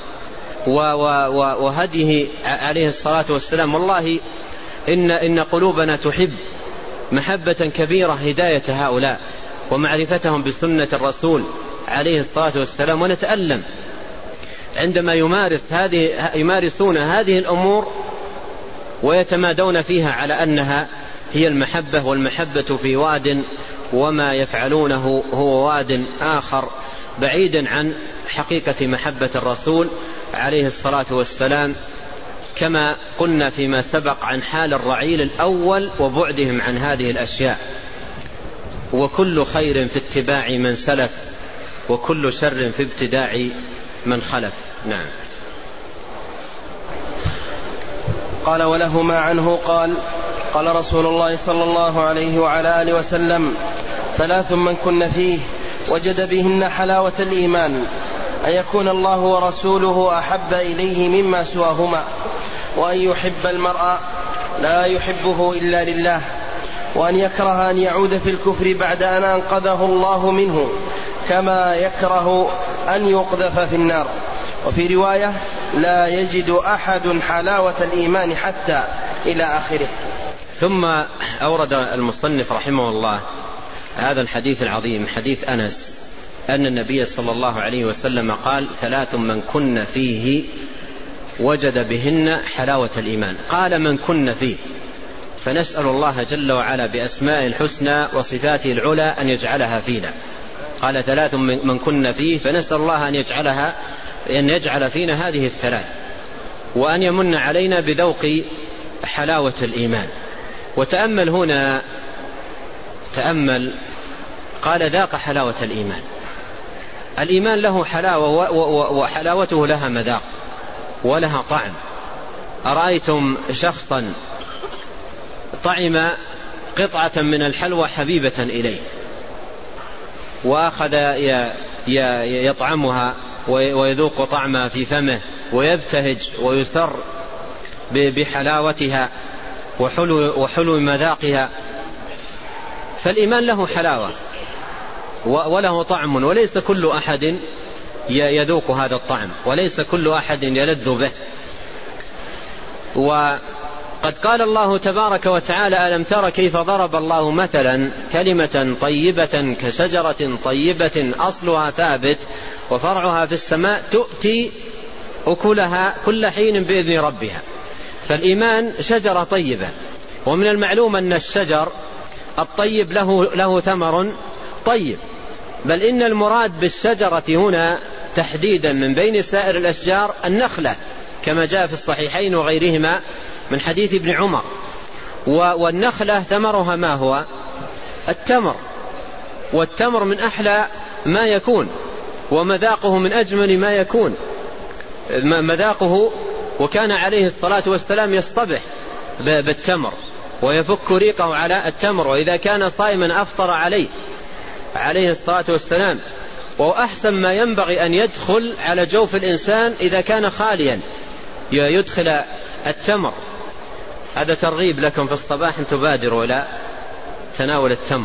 وهديه عليه الصلاة والسلام. والله إن قلوبنا تحب محبة كبيرة هداية هؤلاء ومعرفتهم بسنة الرسول عليه الصلاة والسلام، ونتألم عندما يمارسون هذه الأمور ويتمادون فيها على أنها هي المحبة، والمحبة في واد وما يفعلونه هو واد آخر بعيدا عن حقيقة محبة الرسول عليه الصلاة والسلام، كما قلنا فيما سبق عن حال الرعيل الأول وبعدهم عن هذه الأشياء. وكل خير في اتباع من سلف، وكل شر في ابتداع من خلف. نعم. قال ولهما عنه قال رسول الله صلى الله عليه وعلى آله وسلم: 3 من كن فيه وجد بهن حلاوة الإيمان: أن يكون الله ورسوله أحب إليه مما سواهما، وأن يحب المرء لا يحبه إلا لله، وأن يكره أن يعود في الكفر بعد أن أنقذه الله منه، كما يكره أن يقذف في النار. وفي رواية: لا يجد أحد حلاوة الإيمان حتى، إلى آخره. ثم أورد المصنف رحمه الله هذا الحديث العظيم، حديث أنس، أن النبي صلى الله عليه وسلم قال: 3 من كن فيه وجد بهن حلاوة الإيمان. قال من كن فيه، فنسأل الله جل وعلا بأسماء الحسنى وصفاته العلى أن يجعلها فينا. قال 3 من كن فيه، فنسأل الله أن يجعل فينا هذه ال3، وأن يمن علينا بذوق حلاوة الإيمان. وتأمل هنا، تأمل، قال: ذاق حلاوة الإيمان. الإيمان له حلاوة، وحلاوته لها مذاق ولها طعم. أرأيتم شخصا طعم قطعة من الحلوى حبيبة إليه، وأخذ يطعمها ويذوق طعمها في فمه ويبتهج ويسر بحلاوتها وحلو مذاقها، فالإيمان له حلاوة وله طعم، وليس كل أحد يذوق هذا الطعم، وليس كل أحد يلذ به. وقد قال الله تبارك وتعالى: ألم تر كيف ضرب الله مثلا كلمة طيبة كشجرة طيبة أصلها ثابت وفرعها في السماء تؤتي أكلها كل حين بإذن ربها. فالإيمان شجرة طيبة، ومن المعلوم أن الشجر الطيب له ثمر طيب، بل إن المراد بالشجرة هنا تحديدا من بين سائر الأشجار النخلة، كما جاء في الصحيحين وغيرهما من حديث ابن عمر. والنخلة ثمرها ما هو؟ التمر، والتمر من أحلى ما يكون، ومذاقه من أجمل ما يكون مذاقه. وكان عليه الصلاة والسلام يصطبح بالتمر ويفك ريقه على التمر، وإذا كان صائما أفطر عليه الصلاة والسلام. وأحسن ما ينبغي أن يدخل على جوف الإنسان إذا كان خاليا يدخل التمر. هذا ترغيب لكم في الصباح أن تبادروا إلى تناول التمر.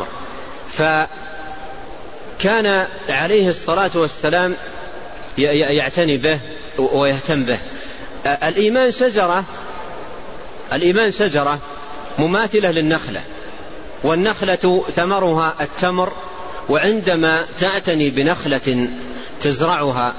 فكان عليه الصلاة والسلام يعتني به ويهتم به. الإيمان شجرة مماثلة للنخلة، والنخلة ثمرها التمر، وعندما تعتني بنخلة تزرعها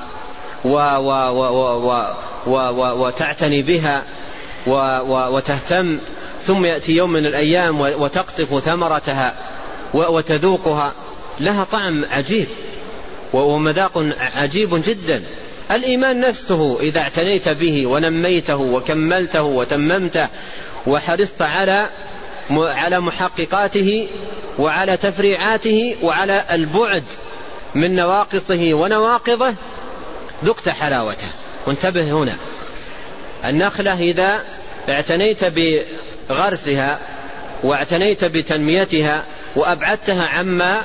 وتعتني بها وتهتم، ثم يأتي يوم من الأيام وتقطف ثمرتها وتذوقها، لها طعم عجيب ومذاق عجيب جدا. الإيمان نفسه إذا اعتنيت به ونميته وكملته وتممته وحرصت على محققاته وعلى تفريعاته وعلى البعد من نواقصه ونواقضه ذقت حلاوته. وانتبه هنا، النخلة إذا اعتنيت بغرسها واعتنيت بتنميتها وأبعدتها عما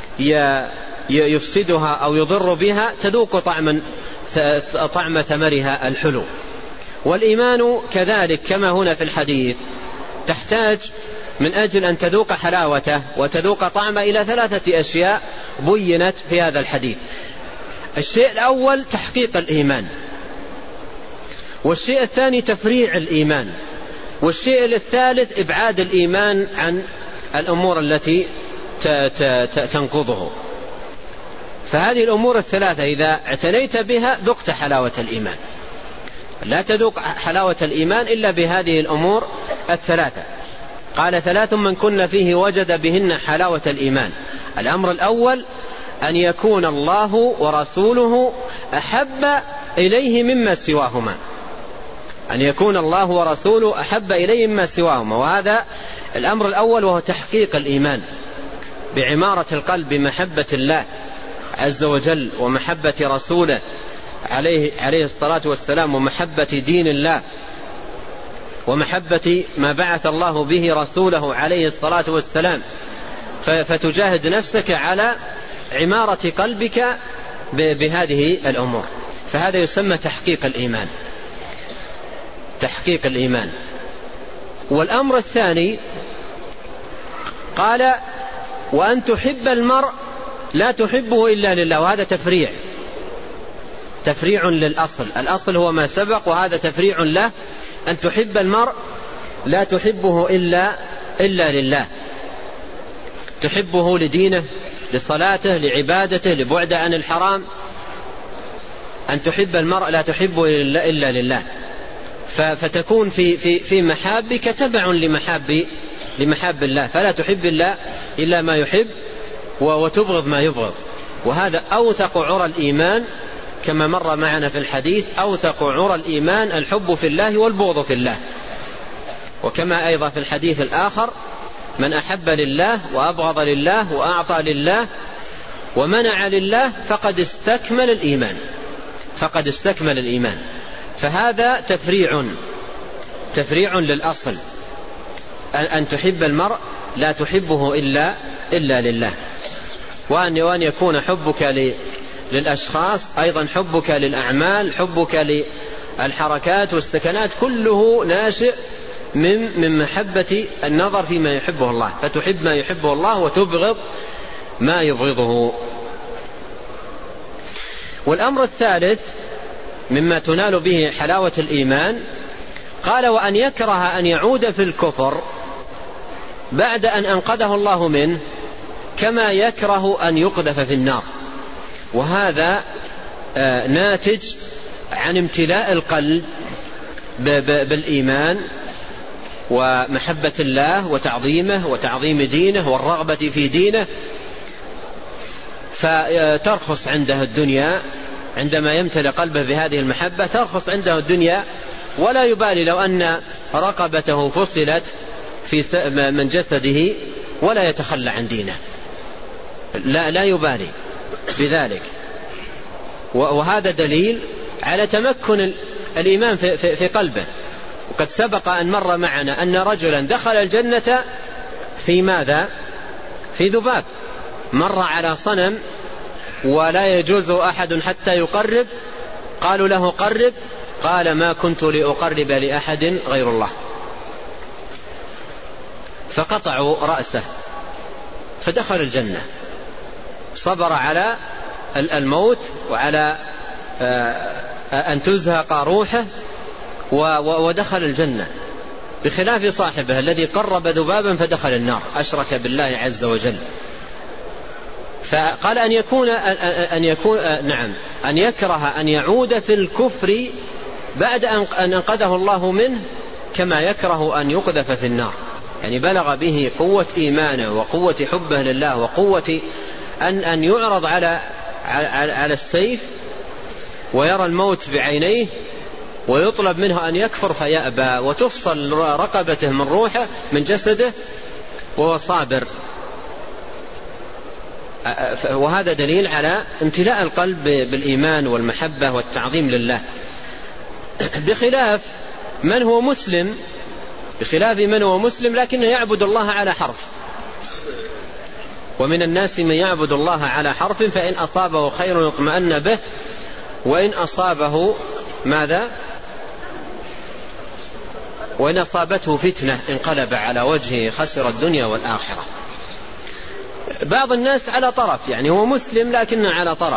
يفسدها أو يضر بها تذوق طعم ثمرها الحلو. والإيمان كذلك كما هنا في الحديث تحتاج من أجل أن تذوق حلاوته وتذوق طعمه إلى 3 أشياء بينت في هذا الحديث. الشيء الأول تحقيق الإيمان، والشيء الثاني تفريع الإيمان، والشيء الثالث إبعاد الإيمان عن الأمور التي تنقضه. فهذه الأمور الثلاثة إذا اعتنيت بها ذقت حلاوة الإيمان. لا تذوق حلاوة الإيمان إلا بهذه الأمور الثلاثة. قال 3 من كن فيه وجد بهن حلاوة الإيمان. الأمر الأول أن يكون الله ورسوله أحب إليه مما سواهما، أن يكون الله ورسوله أحب إليه مما سواهما، وهذا الأمر الأول، وهو تحقيق الإيمان بعمارة القلب بمحبة الله عز وجل ومحبة رسوله عليه الصلاة والسلام، ومحبة دين الله ومحبة ما بعث الله به رسوله عليه الصلاة والسلام. فتجاهد نفسك على عمارة قلبك بهذه الأمور. فهذا يسمى تحقيق الإيمان، تحقيق الإيمان. والأمر الثاني قال وأن تحب المرء لا تحبه إلا لله، وهذا تفريع للأصل. الأصل هو ما سبق، وهذا تفريع له. أن تحب المرء لا تحبه إلا لله، تحبه لدينه، لصلاته، لعبادته، لبعد عن الحرام. أن تحب المرء لا تحبه إلا لله، فتكون في محابك تبع لمحاب الله، فلا تحب الله إلا ما يحب وتبغض ما يبغض. وهذا أوثق عرى الإيمان كما مر معنا في الحديث. أوثق عرى الإيمان الحب في الله والبغض في الله. وكما أيضا في الحديث الآخر من أحب لله وأبغض لله وأعطى لله ومنع لله فقد استكمل الإيمان. فهذا تفريع للأصل، أن تحب المرء لا تحبه إلا لله. وأن يكون حبك للأشخاص، أيضا حبك للأعمال، حبك للحركات والسكنات، كله ناشئ من محبة النظر فيما يحبه الله. فتحب ما يحبه الله وتبغض ما يبغضه. والأمر الثالث مما تنال به حلاوة الإيمان قال وأن يكره أن يعود في الكفر بعد أن أنقذه الله منه كما يكره أن يقذف في النار. وهذا ناتج عن امتلاء القلب بالإيمان ومحبة الله وتعظيمه وتعظيم دينه والرغبة في دينه، فترخص عنده الدنيا. عندما يمتلئ قلبه بهذه المحبة ترخص عنده الدنيا، ولا يبالي لو أن رقبته فصلت من جسده ولا يتخلى عن دينه، لا يبالي بذلك. وهذا دليل على تمكن الإيمان في قلبه. وقد سبق أن مر معنا أن رجلا دخل الجنة في ماذا؟ في ذباب. مر على صنم ولا يجوز أحد حتى يقرب، قالوا له قرب، قال ما كنت لأقرب لأحد غير الله، فقطعوا رأسه فدخل الجنة. صبر على الموت وعلى أن تزهق روحه ودخل الجنة، بخلاف صاحبه الذي قرب ذبابا فدخل النار، أشرك بالله عز وجل. فقال أن يكره أن يعود في الكفر بعد أن أنقذه الله منه كما يكره أن يقذف في النار. يعني بلغ به قوة إيمانه وقوة حبه لله وقوة أن يعرض على السيف ويرى الموت بعينيه ويطلب منه أن يكفر فيأبى، وتفصل رقبته من روحه من جسده وهو صابر وهذا دليل على امتلاء القلب بالإيمان والمحبة والتعظيم لله، بخلاف من هو مسلم لكنه يعبد الله على حرف. ومن الناس من يعبد الله على حرف فإن أصابه خير اطمأن به وإن أصابه وإن أصابته فتنة انقلب على وجهه خسر الدنيا والآخرة. بعض الناس على طرف، يعني هو مسلم لكنه على طرف،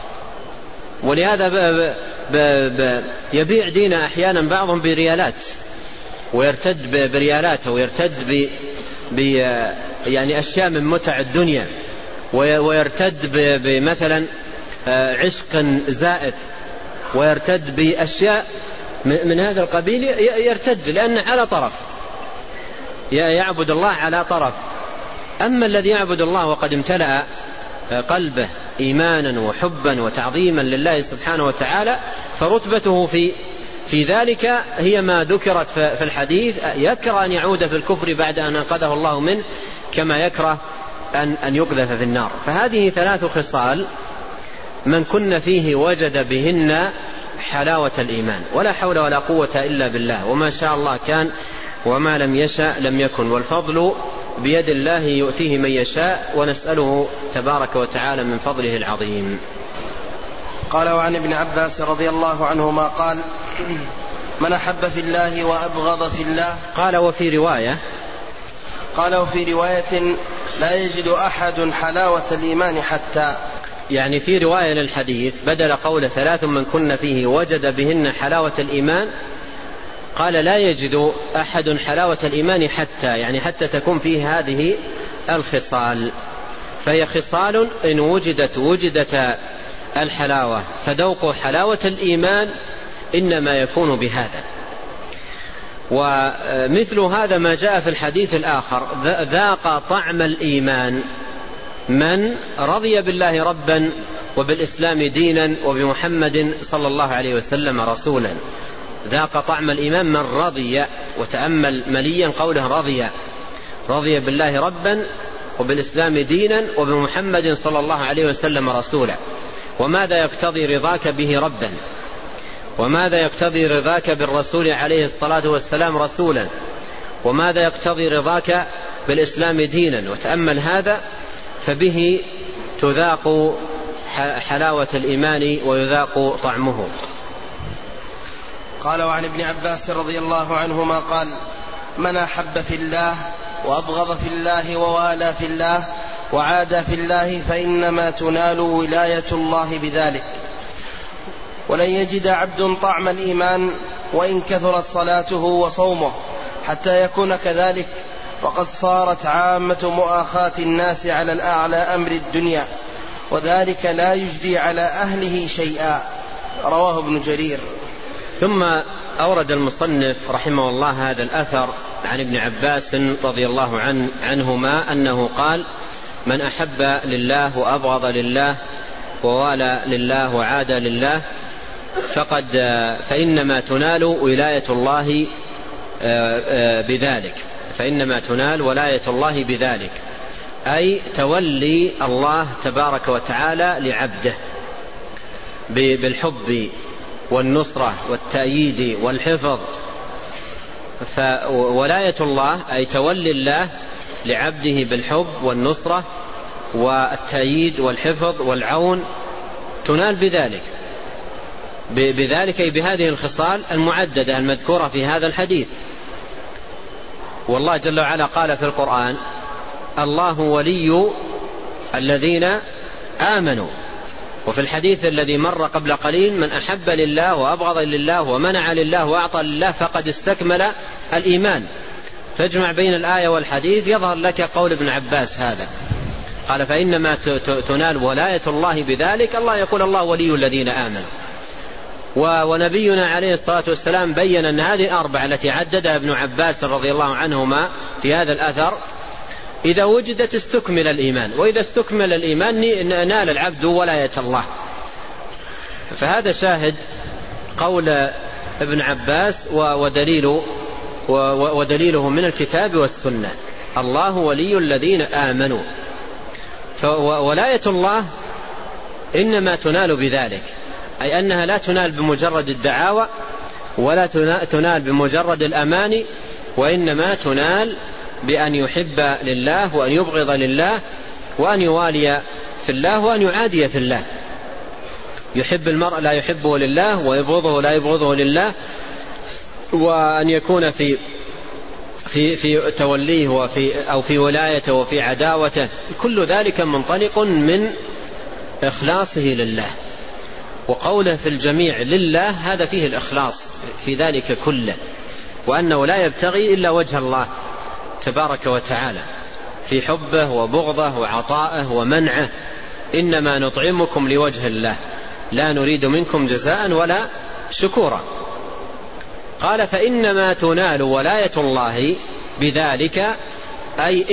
ولهذا يبيع دينه أحيانا بعضهم بريالات، ويرتد بريالاته، ويرتد يعني أشياء من متع الدنيا، ويرتد بمثلا عشق زائف، ويرتد بأشياء من هذا القبيل، يرتد لأنه على طرف، يعبد الله على طرف. أما الذي يعبد الله وقد امتلأ قلبه إيمانا وحبا وتعظيما لله سبحانه وتعالى، فرتبته في ذلك هي ما ذكرت في الحديث: يكره أن يعود في الكفر بعد أن أنقذه الله منه، كما يكره أن يقذف في النار. فهذه 3 خصال من كن فيه وجد بهن حلاوة الإيمان. ولا حول ولا قوة إلا بالله، وما شاء الله كان وما لم يشأ لم يكن، والفضل بيد الله يؤتيه من يشاء، ونسأله تبارك وتعالى من فضله العظيم. قال: وعن ابن عباس رضي الله عنهما قال: من أحب في الله وأبغض في الله. قال: وفي رواية لا يجد أحد حلاوة الإيمان حتى، يعني في رواية للحديث بدل قول 3 من كن فيه وجد بهن حلاوة الإيمان، قال: لا يجد أحد حلاوة الإيمان حتى، يعني حتى تكون فيه هذه الخصال. فهي خصال إن وجدت الحلاوة، فذوق حلاوة الإيمان إنما يكون بهذا. ومثل هذا ما جاء في الحديث الآخر: ذاق طعم الإيمان من رضي بالله ربا وبالإسلام دينا وبمحمد صلى الله عليه وسلم رسولا. ذاق طعم الإيمان من رضي، وتأمل مليا قوله رضي بالله ربا وبالإسلام دينا وبمحمد صلى الله عليه وسلم رسولا. وماذا يقتضي رضاك به ربا؟ وماذا يقتضي رضاك بالرسول عليه الصلاة والسلام رسولا؟ وماذا يقتضي رضاك بالإسلام دينا؟ وتأمل هذا، فبه تذاق حلاوة الإيمان ويذاق طعمه. قال: وعن ابن عباس رضي الله عنهما قال: من أحب في الله وأبغض في الله ووالى في الله وعادى في الله فإنما تنال ولاية الله بذلك. ولن يجد عبد طعم الإيمان وإن كثرت صلاته وصومه حتى يكون كذلك، وقد صارت عامة مؤاخاة الناس على الأعلى أمر الدنيا، وذلك لا يجدي على أهله شيئا. رواه ابن جرير. ثم أورد المصنف رحمه الله هذا الأثر عن ابن عباس رضي الله عنهما أنه قال: من أحب لله وأبغض لله ووالى لله وعادى لله فإنما تنال ولاية الله بذلك. فإنما تنال ولاية الله بذلك، أي تولي الله تبارك وتعالى لعبده بالحب والنصرة والتأييد والحفظ. فولاية الله أي تولي الله لعبده بالحب والنصرة والتأييد والحفظ والعون، تنال بذلك أي بهذه الخصال المعددة المذكورة في هذا الحديث. والله جل وعلا قال في القرآن: الله ولي الذين آمنوا. وفي الحديث الذي مر قبل قليل: من أحب لله وأبغض لله ومنع لله وأعطى لله فقد استكمل الإيمان. فاجمع بين الآية والحديث يظهر لك قول ابن عباس هذا. قال: فإنما تنال ولاية الله بذلك. الله يقول: الله ولي الذين آمنوا. ونبينا عليه الصلاة والسلام بيّن أن هذه الأربعة التي عددها ابن عباس رضي الله عنهما في هذا الأثر إذا وجدت استكمل الإيمان، وإذا استكمل الإيمان نال العبد ولاية الله. فهذا شاهد قول ابن عباس ودليله من الكتاب والسنة: الله ولي الذين آمنوا. فولاية الله إنما تنال بذلك، أي أنها لا تنال بمجرد الدعاوى ولا تنال بمجرد الأماني، وإنما تنال بأن يحب لله وأن يبغض لله وأن يوالي في الله وأن يعادي في الله. يحب المرء لا يحبه لله ويبغضه لا يبغضه لله، وأن يكون في توليه أو في ولايته وفي عداوته، كل ذلك منطلق من إخلاصه لله. وقوله في الجميع لله هذا فيه الإخلاص في ذلك كله، وأنه لا يبتغي إلا وجه الله تبارك وتعالى في حبه وبغضه وعطائه ومنعه. إنما نطعمكم لوجه الله لا نريد منكم جزاء ولا شكورا. قال فإنما تنال ولاية الله بذلك، أي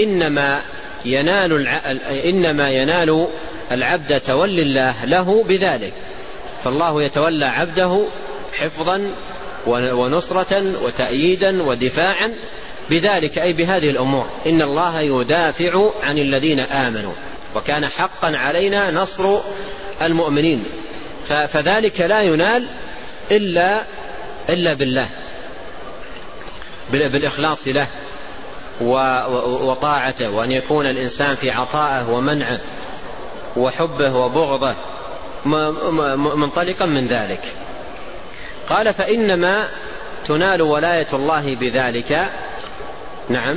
إنما ينال العبد تولي الله له بذلك، فالله يتولى عبده حفظا ونصرة وتأييدا ودفاعا بذلك، أي بهذه الأمور. إن الله يدافع عن الذين آمنوا وكان حقا علينا نصر المؤمنين. فذلك لا ينال إلا بالله، بالإخلاص له وطاعته، وأن يكون الإنسان في عطائه ومنعه وحبه وبغضه منطلقا من ذلك. قال فإنما تنال ولاية الله بذلك. نعم.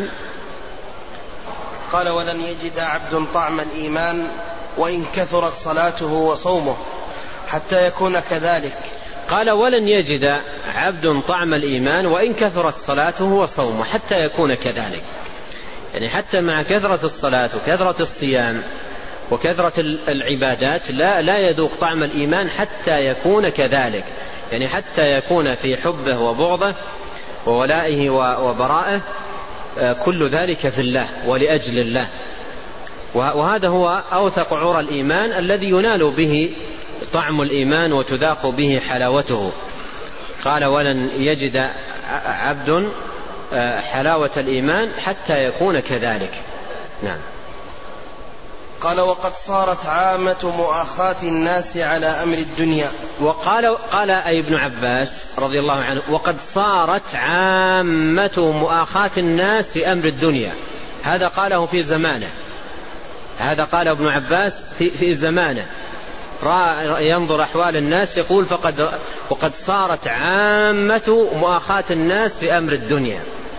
قال ولن يجد عبد طعم الإيمان وإن كثرت صلاته وصومه حتى يكون كذلك. قال ولن يجد عبد طعم الإيمان وإن كثرت صلاته وصومه حتى يكون كذلك، يعني حتى مع كثرة الصلاة وكثرة الصيام وكثرة العبادات لا يذوق طعم الإيمان حتى يكون كذلك، يعني حتى يكون في حبه وبغضه وولائه وبرائه كل ذلك في الله ولأجل الله. وهذا هو أوثق عرى الإيمان الذي ينال به طعم الإيمان وتذاق به حلاوته. قال ولن يجد عبد حلاوة الإيمان حتى يكون كذلك. نعم. قال وقد صارت عامة مؤاخاة الناس على أمر الدنيا. قال أي ابن عباس رضي الله عنه وقد صارت عامة مؤاخاة الناس في أمر الدنيا. هذا قاله في زمانه، هذا قال ابن عباس في زمانه، ينظر أحوال الناس يقول وقد صارت عامة مؤاخاة الناس في أمر الدنيا.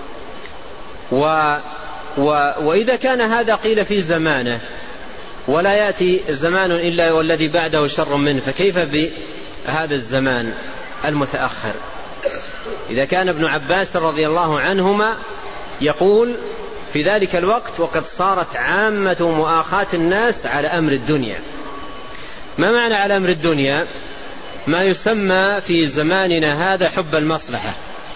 وإذا كان هذا قيل في زمانه ولا يأتي زمان إلا والذي بعده شر منه، فكيف بهذا الزمان المتأخر؟ إذا كان ابن عباس رضي الله عنهما يقول في ذلك الوقت وقد صارت عامة مؤاخاة الناس على أمر الدنيا. ما معنى على أمر الدنيا؟ ما يسمى في زماننا هذا حب المصلحة،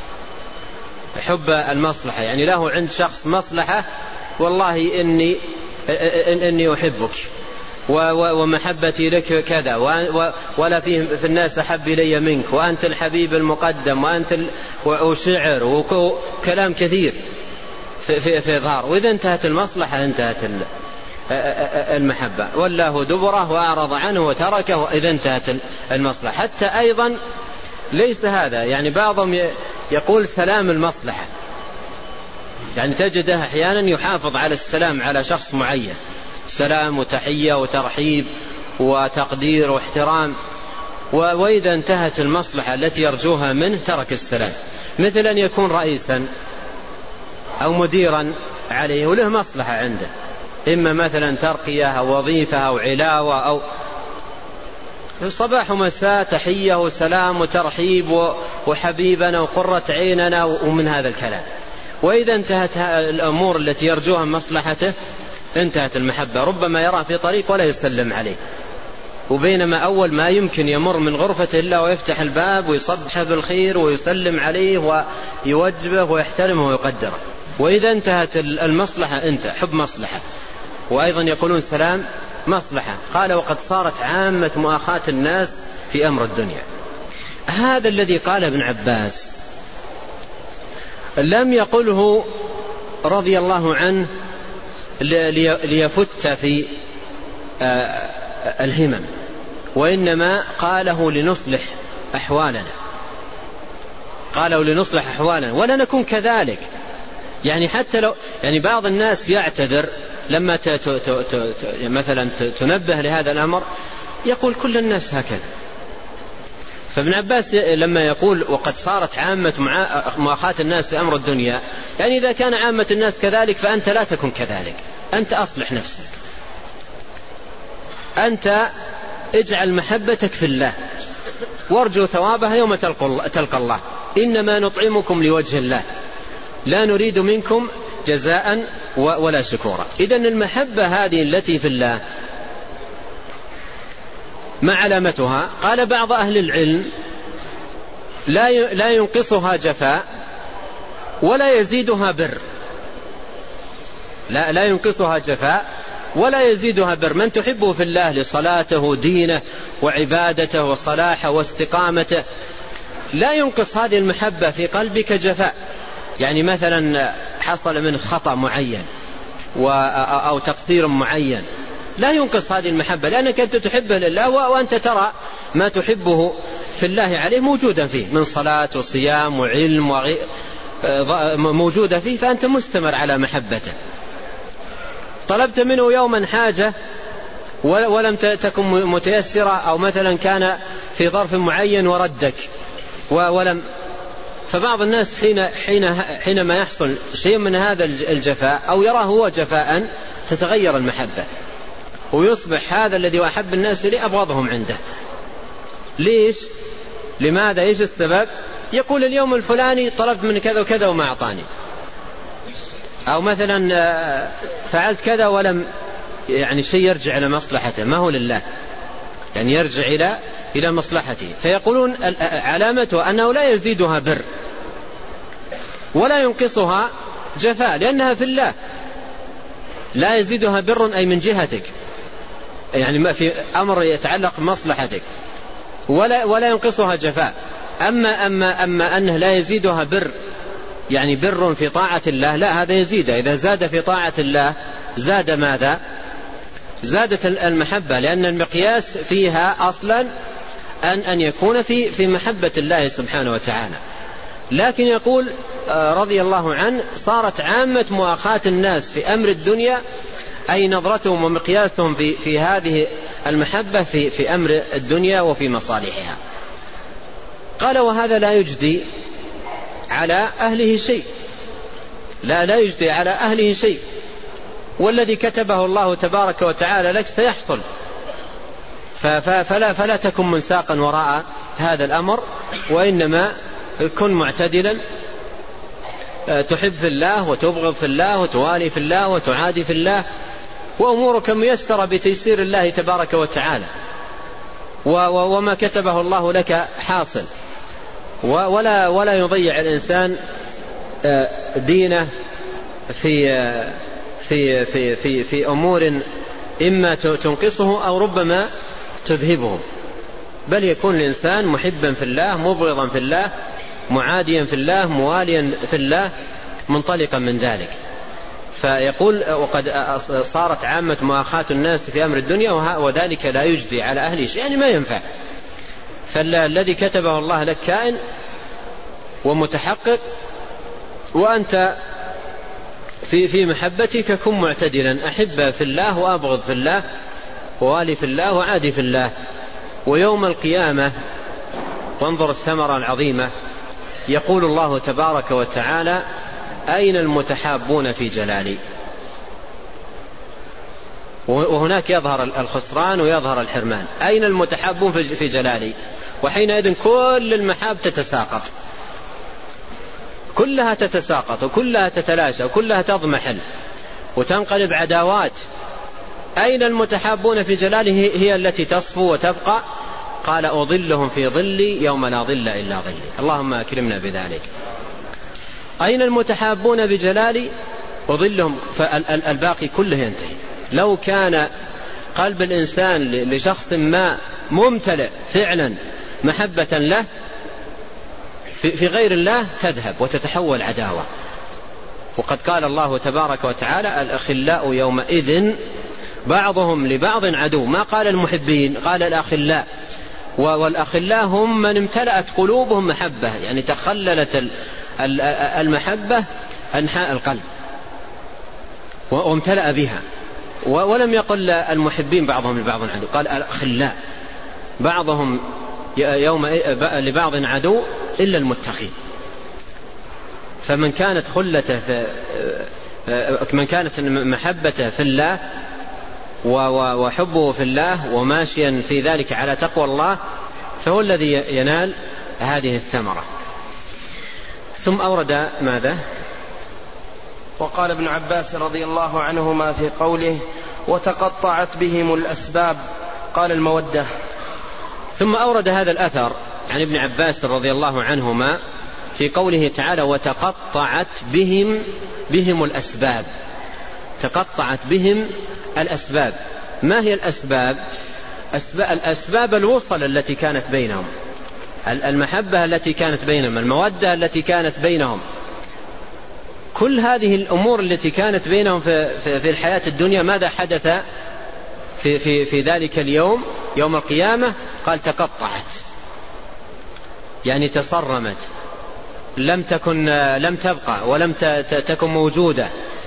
حب المصلحة، يعني له عند شخص مصلحة، والله إني أحبك ومحبتي لك كذا، ولا في الناس أحب إلي منك، وأنت الحبيب المقدم، وأنت وشعر وكلام كثير في إظهار. وإذا انتهت المصلحة انتهت المحبة، والله دبره وأعرض عنه وتركه، وإذا انتهت المصلحة. حتى أيضا ليس هذا، يعني بعضهم يقول سلام المصلحة، يعني تجده أحيانا يحافظ على السلام على شخص معين، سلام وتحية وترحيب وتقدير واحترام، وإذا انتهت المصلحة التي يرجوها منه ترك السلام. مثل أن يكون رئيسا أو مديرا عليه وله مصلحة عنده، إما مثلا ترقية أو وظيفة أو علاوة، أو صباح ومساء تحية وسلام وترحيب وحبيبنا وقرة عيننا ومن هذا الكلام. وإذا انتهت الأمور التي يرجوها مصلحته انتهت المحبة. ربما يرى في طريق ولا يسلم عليه، وبينما أول ما يمكن يمر من غرفته إلا ويفتح الباب ويصبح بالخير ويسلم عليه ويوجبه ويحترمه ويقدره. وإذا انتهت المصلحة انت حب مصلحة، وأيضا يقولون سلام مصلحة. قال وقد صارت عامة مؤاخاة الناس في أمر الدنيا. هذا الذي قال ابن عباس لم يقله رضي الله عنه ليفت الهمم، وإنما قاله لنصلح أحوالنا، قاله لنصلح أحوالنا ولا نكون كذلك. يعني حتى لو يعني بعض الناس يعتذر لما مثلا تنبه لهذا الأمر، يقول كل الناس هكذا. فابن عباس لما يقول وقد صارت عامة مؤاخاة الناس في أمر الدنيا، يعني إذا كان عامة الناس كذلك فأنت لا تكن كذلك، أنت أصلح نفسك، أنت اجعل محبتك في الله وارجو ثوابها يوم تلقى الله، إنما نطعمكم لوجه الله لا نريد منكم جزاء ولا شكورا. إذن المحبة هذه التي في الله ما علامتها؟ قال بعض أهل العلم لا ينقصها جفاء ولا يزيدها بر. لا ينقصها جفاء ولا يزيدها بر. من تحبه في الله لصلاته دينه وعبادته وصلاحه واستقامته لا ينقص هذه المحبة في قلبك جفاء. يعني مثلا حصل من خطأ معين أو تقصير معين، لا ينقص هذه المحبة، لأنك أنت تحبه لله وأنت ترى ما تحبه في الله عليه موجودا فيه من صلاة وصيام وعلم موجودة فيه، فأنت مستمر على محبته. طلبت منه يوما حاجة ولم تكن متيسرة، أو مثلا كان في ظرف معين وردك ولم، فبعض الناس حينما يحصل شيء من هذا الجفاء أو يراه هو جفاء تتغير المحبة، ويصبح هذا الذي أحب الناس إليه أبغضهم عنده. ليش؟ لماذا؟ إيش السبب؟ يقول اليوم الفلاني طلبت من كذا وكذا وما أعطاني، أو مثلا فعلت كذا ولم، يعني شيء يرجع إلى مصلحته ما هو لله، يعني يرجع إلى مصلحته. فيقولون علامته أنه لا يزيدها بر ولا ينقصها جفاء، لأنها في الله. لا يزيدها بر أي من جهتك، يعني ما في أمر يتعلق بمصلحتك، ولا ينقصها جفاء. أما أنه لا يزيدها بر، يعني بر في طاعة الله، لا، هذا يزيد. إذا زاد في طاعة الله زاد ماذا؟ زادت المحبة، لأن المقياس فيها أصلا أن يكون في محبة الله سبحانه وتعالى. لكن يقول رضي الله عنه صارت عامة مؤاخاة الناس في أمر الدنيا أي نظرتهم ومقياسهم في هذه المحبة في أمر الدنيا وفي مصالحها. قال وهذا لا يجدي على أهله شيء، لا يجدي على أهله شيء، والذي كتبه الله تبارك وتعالى لك سيحصل، فلا تكن منساقا وراء هذا الأمر، وإنما كن معتدلا، تحب في الله وتبغض في الله وتوالي في الله وتعادي في الله، وأمورك ميسرة بتيسير الله تبارك وتعالى، وما كتبه الله لك حاصل، ولا يضيع الإنسان دينه في أمور إما تنقصه أو ربما تذهبه، بل يكون الإنسان محبا في الله، مبغضا في الله، معاديا في الله، مواليا في الله، منطلقا من ذلك. فيقول وقد صارت عامة مؤاخاة الناس في أمر الدنيا وذلك لا يجدي على أهله شيء، يعني ما ينفع. فالذي كتبه الله لك كائن ومتحقق، وأنت في محبتك كن معتدلا، أحب في الله وأبغض في الله، ووالي في الله وعادي في الله. ويوم القيامة وانظر الثمرة العظيمة، يقول الله تبارك وتعالى أين المتحابون في جلالي؟ وهناك يظهر الخسران ويظهر الحرمان. أين المتحابون في جلالي؟ وحينئذ كل المحاب تتساقط، كلها تتساقط وكلها تتلاشى وكلها تضمحل وتنقلب عداوات. أين المتحابون في جلاله؟ هي التي تصفو وتبقى. قال أظلهم في ظلي يوم لا ظل إلا ظلي، اللهم أكرمنا بذلك. أين المتحابون بجلالي؟ أظلهم، فالباقي كله ينتهي. لو كان قلب الإنسان لشخص ما ممتلئ فعلا محبة له، في غير الله تذهب وتتحول عداوة. وقد قال الله تبارك وتعالى الأخلاء يومئذ بعضهم لبعض عدو، ما قال المحبين، قال الأخلاء. والأخلاء هم من امتلأت قلوبهم محبة، يعني تخللت المحبة أنحاء القلب وامتلأ بها. ولم يقل المحبين بعضهم لبعض عدو، قال الأخلاء بعضهم يوم لبعض عدو إلا المتقين. فمن كانت خلته من كانت محبته في الله وحبه في الله وماشيا في ذلك على تقوى الله فهو الذي ينال هذه الثمرة. ثم أورد ماذا؟ وقال ابن عباس رضي الله عنهما في قوله وتقطعت بهم الأسباب، قال المودة. ثم أورد هذا الأثر عن ابن عباس رضي الله عنهما في قوله تعالى وتقطعت بهم الأسباب. تقطعت بهم الأسباب. ما هي الأسباب؟ الأسباب الوصل التي كانت بينهم، المحبة التي كانت بينهم، المودة التي كانت بينهم، كل هذه الأمور التي كانت بينهم في الحياة الدنيا ماذا حدث في ذلك اليوم يوم القيامة؟ قال تقطعت، يعني تصرمت، لم تبقى ولم تكن موجودة،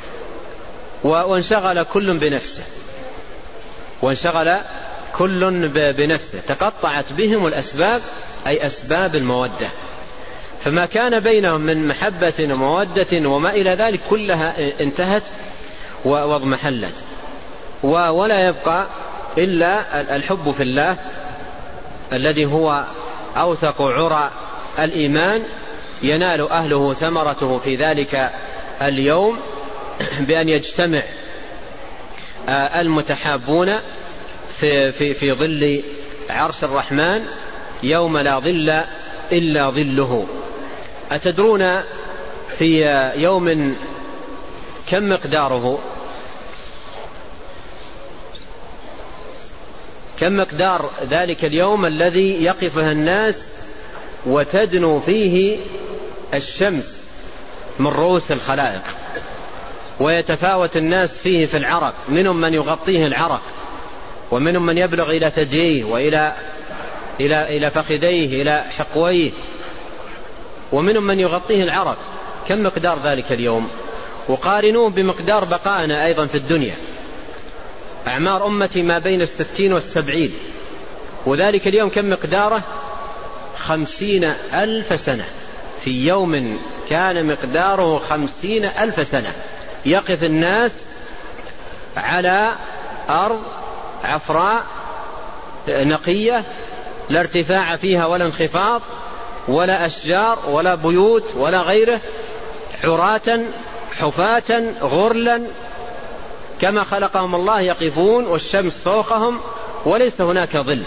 وانشغل كل بنفسه. تقطعت بهم الأسباب أي أسباب المودة، فما كان بينهم من محبة ومودة وما إلى ذلك كلها انتهت واضمحلت، ولا يبقى إلا الحب في الله الذي هو أوثق عرى الإيمان، ينال أهله ثمرته في ذلك اليوم بأن يجتمع المتحابون في ظل عرش الرحمن يوم لا ظل إلا ظله. أتدرون في يوم كم مقداره؟ كم مقدار ذلك اليوم الذي يقفها الناس وتدنو فيه الشمس من رؤوس الخلائق، ويتفاوت الناس فيه في العرق، منهم من يغطيه العرق، ومنهم من يبلغ إلى ثدييه وإلى إلى فخذيه إلى حقويه، ومنهم من يغطيه العرق. كم مقدار ذلك اليوم؟ وقارنوه بمقدار بقائنا أيضا في الدنيا. أعمار أمتي ما بين 60 و70، وذلك اليوم كم مقداره؟ 50,000 سنة. في يوم كان مقداره 50,000 سنة يقف الناس على أرض عفراء نقية لا ارتفاع فيها ولا انخفاض ولا أشجار ولا بيوت ولا غيره، عراة حفاة غرلا كما خلقهم الله، يقفون والشمس فوقهم وليس هناك ظل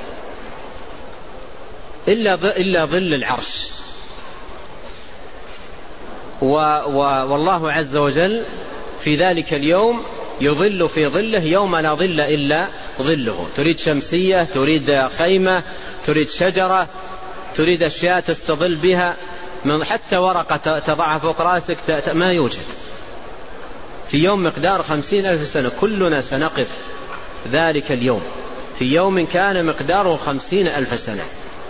إلا ظل العرش. والله عز وجل في ذلك اليوم يظل في ظله يوم لا ظل إلا ظله. تريد شمسية، تريد خيمة، تريد شجرة، تريد أشياء تستظل بها، حتى ورقة تضعها فوق رأسك ما يوجد. في يوم مقدار 50,000 سنة كلنا سنقف ذلك اليوم، في يوم كان مقداره 50,000 سنة.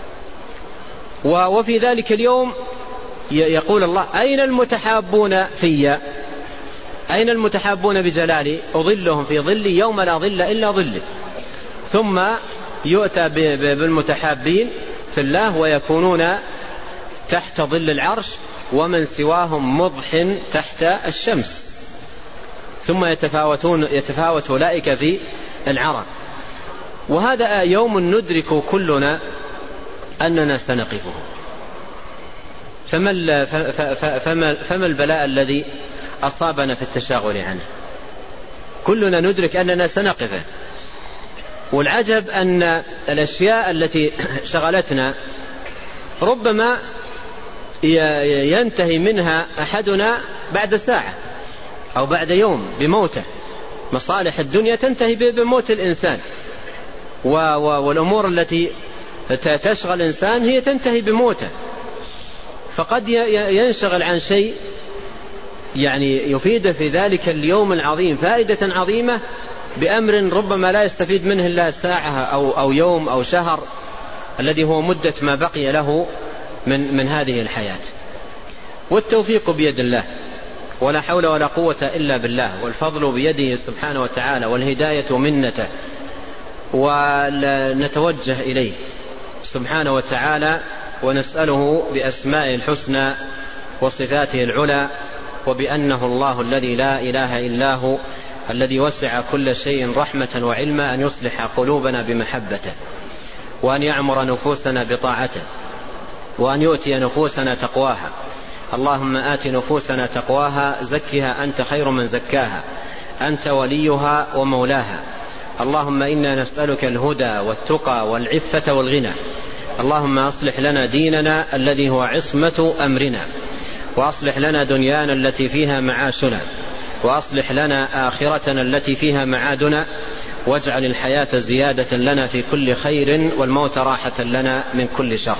وفي ذلك اليوم يقول الله أين المتحابون في؟ أين المتحابون بجلالي؟ أظلهم في ظلي يوم لا ظل إلا ظلي. ثم يؤتى بالمتحابين في الله ويكونون تحت ظل العرش ومن سواهم مضح تحت الشمس، ثم يتفاوت أولئك في العرق. وهذا يوم ندرك كلنا أننا سنقفه. فما البلاء الذي أصابنا في التشاغل عنه؟ كلنا ندرك أننا سنقفه. والعجب أن الأشياء التي شغلتنا ربما ينتهي منها أحدنا بعد ساعة أو بعد يوم بموته. مصالح الدنيا تنتهي بموت الإنسان، والأمور التي تشغل الإنسان هي تنتهي بموته. فقد ينشغل عن شيء يعني يفيد في ذلك اليوم العظيم فائدة عظيمة، بأمر ربما لا يستفيد منه إلا ساعة أو يوم أو شهر الذي هو مدة ما بقي له من هذه الحياة. والتوفيق بيد الله، ولا حول ولا قوة إلا بالله، والفضل بيده سبحانه وتعالى، والهداية منته، ونتوجه إليه سبحانه وتعالى ونسأله بأسمائه الحسنى وصفاته العلى، وبأنه الله الذي لا إله إلا هو الذي وسع كل شيء رحمة وعلما، أن يصلح قلوبنا بمحبته، وأن يعمر نفوسنا بطاعته، وأن يؤتي نفوسنا تقواها. اللهم آت نفوسنا تقواها، زكها أنت خير من زكاها، أنت وليها ومولاها. اللهم إنا نسألك الهدى والتقى والعفة والغنى. اللهم أصلح لنا ديننا الذي هو عصمة أمرنا، وأصلح لنا دنيانا التي فيها معاشنا، وأصلح لنا آخرتنا التي فيها معادنا، واجعل الحياة زيادة لنا في كل خير، والموت راحة لنا من كل شر.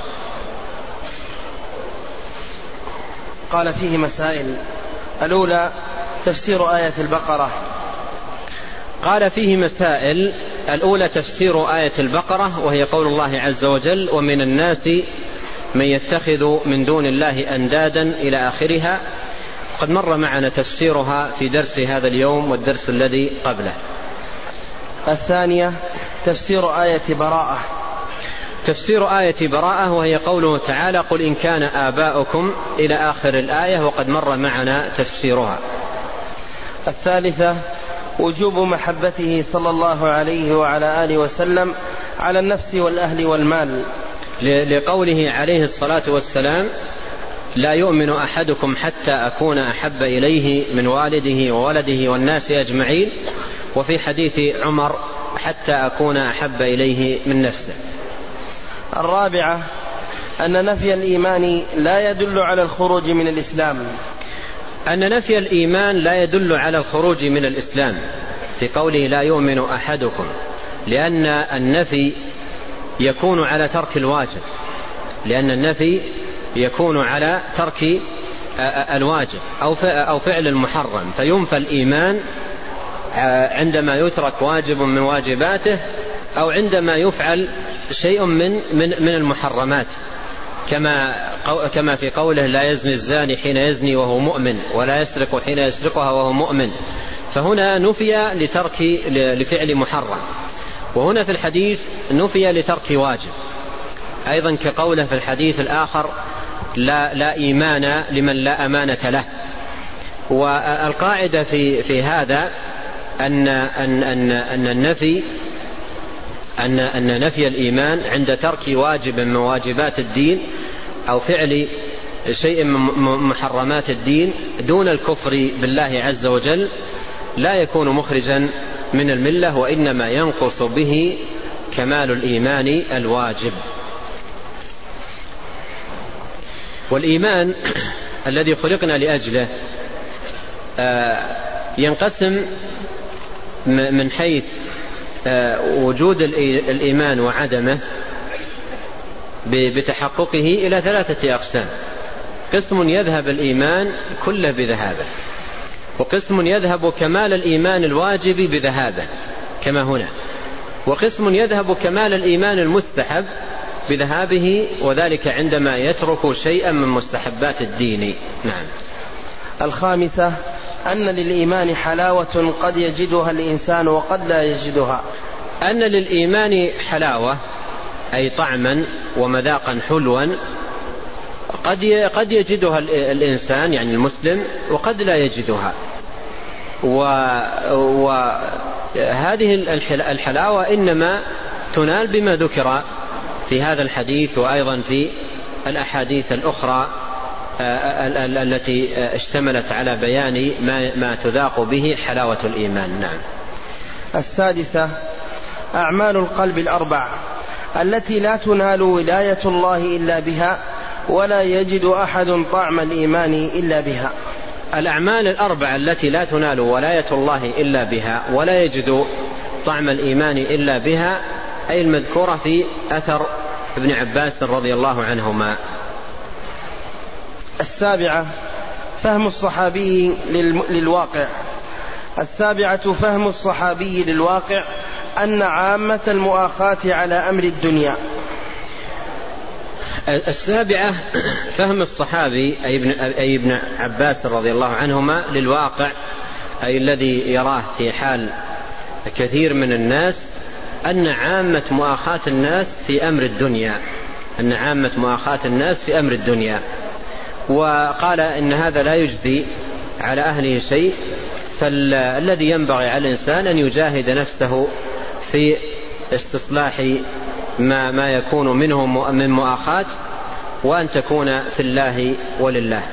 قال فيه مسائل. الأولى تفسير آية البقرة. قال فيه مسائل. الأولى تفسير آية البقرة، وهي قول الله عز وجل: ومن الناس من يتخذ من دون الله أندادا إلى آخرها. قد مر معنا تفسيرها في درس هذا اليوم والدرس الذي قبله. الثانية تفسير آية براءة. تفسير آية براءة، وهي قوله تعالى: قل إن كان آباؤكم إلى آخر الآية، وقد مر معنا تفسيرها. الثالثة وجوب محبته صلى الله عليه وعلى آله وسلم على النفس والأهل والمال، لقوله عليه الصلاة والسلام: لا يؤمن أحدكم حتى أكون أحب إليه من والده وولده والناس أجمعين. وفي حديث عمر: حتى أكون أحب إليه من نفسه. الرابعة أن نفي الإيمان لا يدل على الخروج من الإسلام. أن نفي الإيمان لا يدل على الخروج من الإسلام في قوله: لا يؤمن أحدكم، لأن النفي يكون على ترك الواجب، لأن النفي يكون على ترك الواجب أو فعل المحرم، فينفى الإيمان عندما يترك واجب من واجباته، أو عندما يفعل شيء من المحرمات، كما في قوله: لا يزني الزاني حين يزني وهو مؤمن، ولا يسرق حين يسرقها وهو مؤمن. فهنا نفي لفعل محرم، وهنا في الحديث نفي لترك واجب، أيضا كقوله في الحديث الآخر: لا إيمان لمن لا أمانة له. والقاعدة في هذا أن نفي الإيمان عند ترك واجب من واجبات الدين أو فعل شيء من محرمات الدين دون الكفر بالله عز وجل لا يكون مخرجا من الملة، وإنما ينقص به كمال الإيمان الواجب. والإيمان الذي خلقنا لأجله ينقسم من حيث وجود الإيمان وعدمه بتحققه إلى 3 أقسام. قسم يذهب الإيمان كله بذهابه، وقسم يذهب كمال الإيمان الواجب بذهابه كما هنا، وقسم يذهب كمال الإيمان المستحب بذهابه، وذلك عندما يترك شيئا من مستحبات الدين. نعم. الخامسة أن للإيمان حلاوة قد يجدها الإنسان وقد لا يجدها. أن للإيمان حلاوة أي طعما ومذاقا حلوا قد يجدها الإنسان يعني المسلم، وقد لا يجدها. وهذه الحلاوة إنما تنال بما ذكر في هذا الحديث، وأيضا في الأحاديث الأخرى التي اشتملت على بيان ما تذاق به حلاوة الإيمان. نعم. السادسة أعمال القلب 4 التي لا تنال ولاية الله إلا بها، ولا يجد أحد طعم الإيمان إلا بها. الأعمال 4 التي لا تنال ولاية الله إلا بها ولا يجد طعم الإيمان إلا بها، أي المذكورة في أثر ابن عباس رضي الله عنهما. السابعة فهم الصحابي للواقع، السابعة فهم الصحابي للواقع أن عامة المؤاخاة على أمر الدنيا. السابعة فهم الصحابي أي ابن عباس رضي الله عنهما للواقع، أي الذي يراه في حال كثير من الناس، أن عامة مؤاخاة الناس في أمر الدنيا، أن عامة مؤاخاة الناس في أمر الدنيا. وقال إن هذا لا يجزي على أهله شيء، فالذي ينبغي على الإنسان أن يجاهد نفسه في استصلاح ما يكون منه من مؤاخاة، وأن تكون في الله ولله.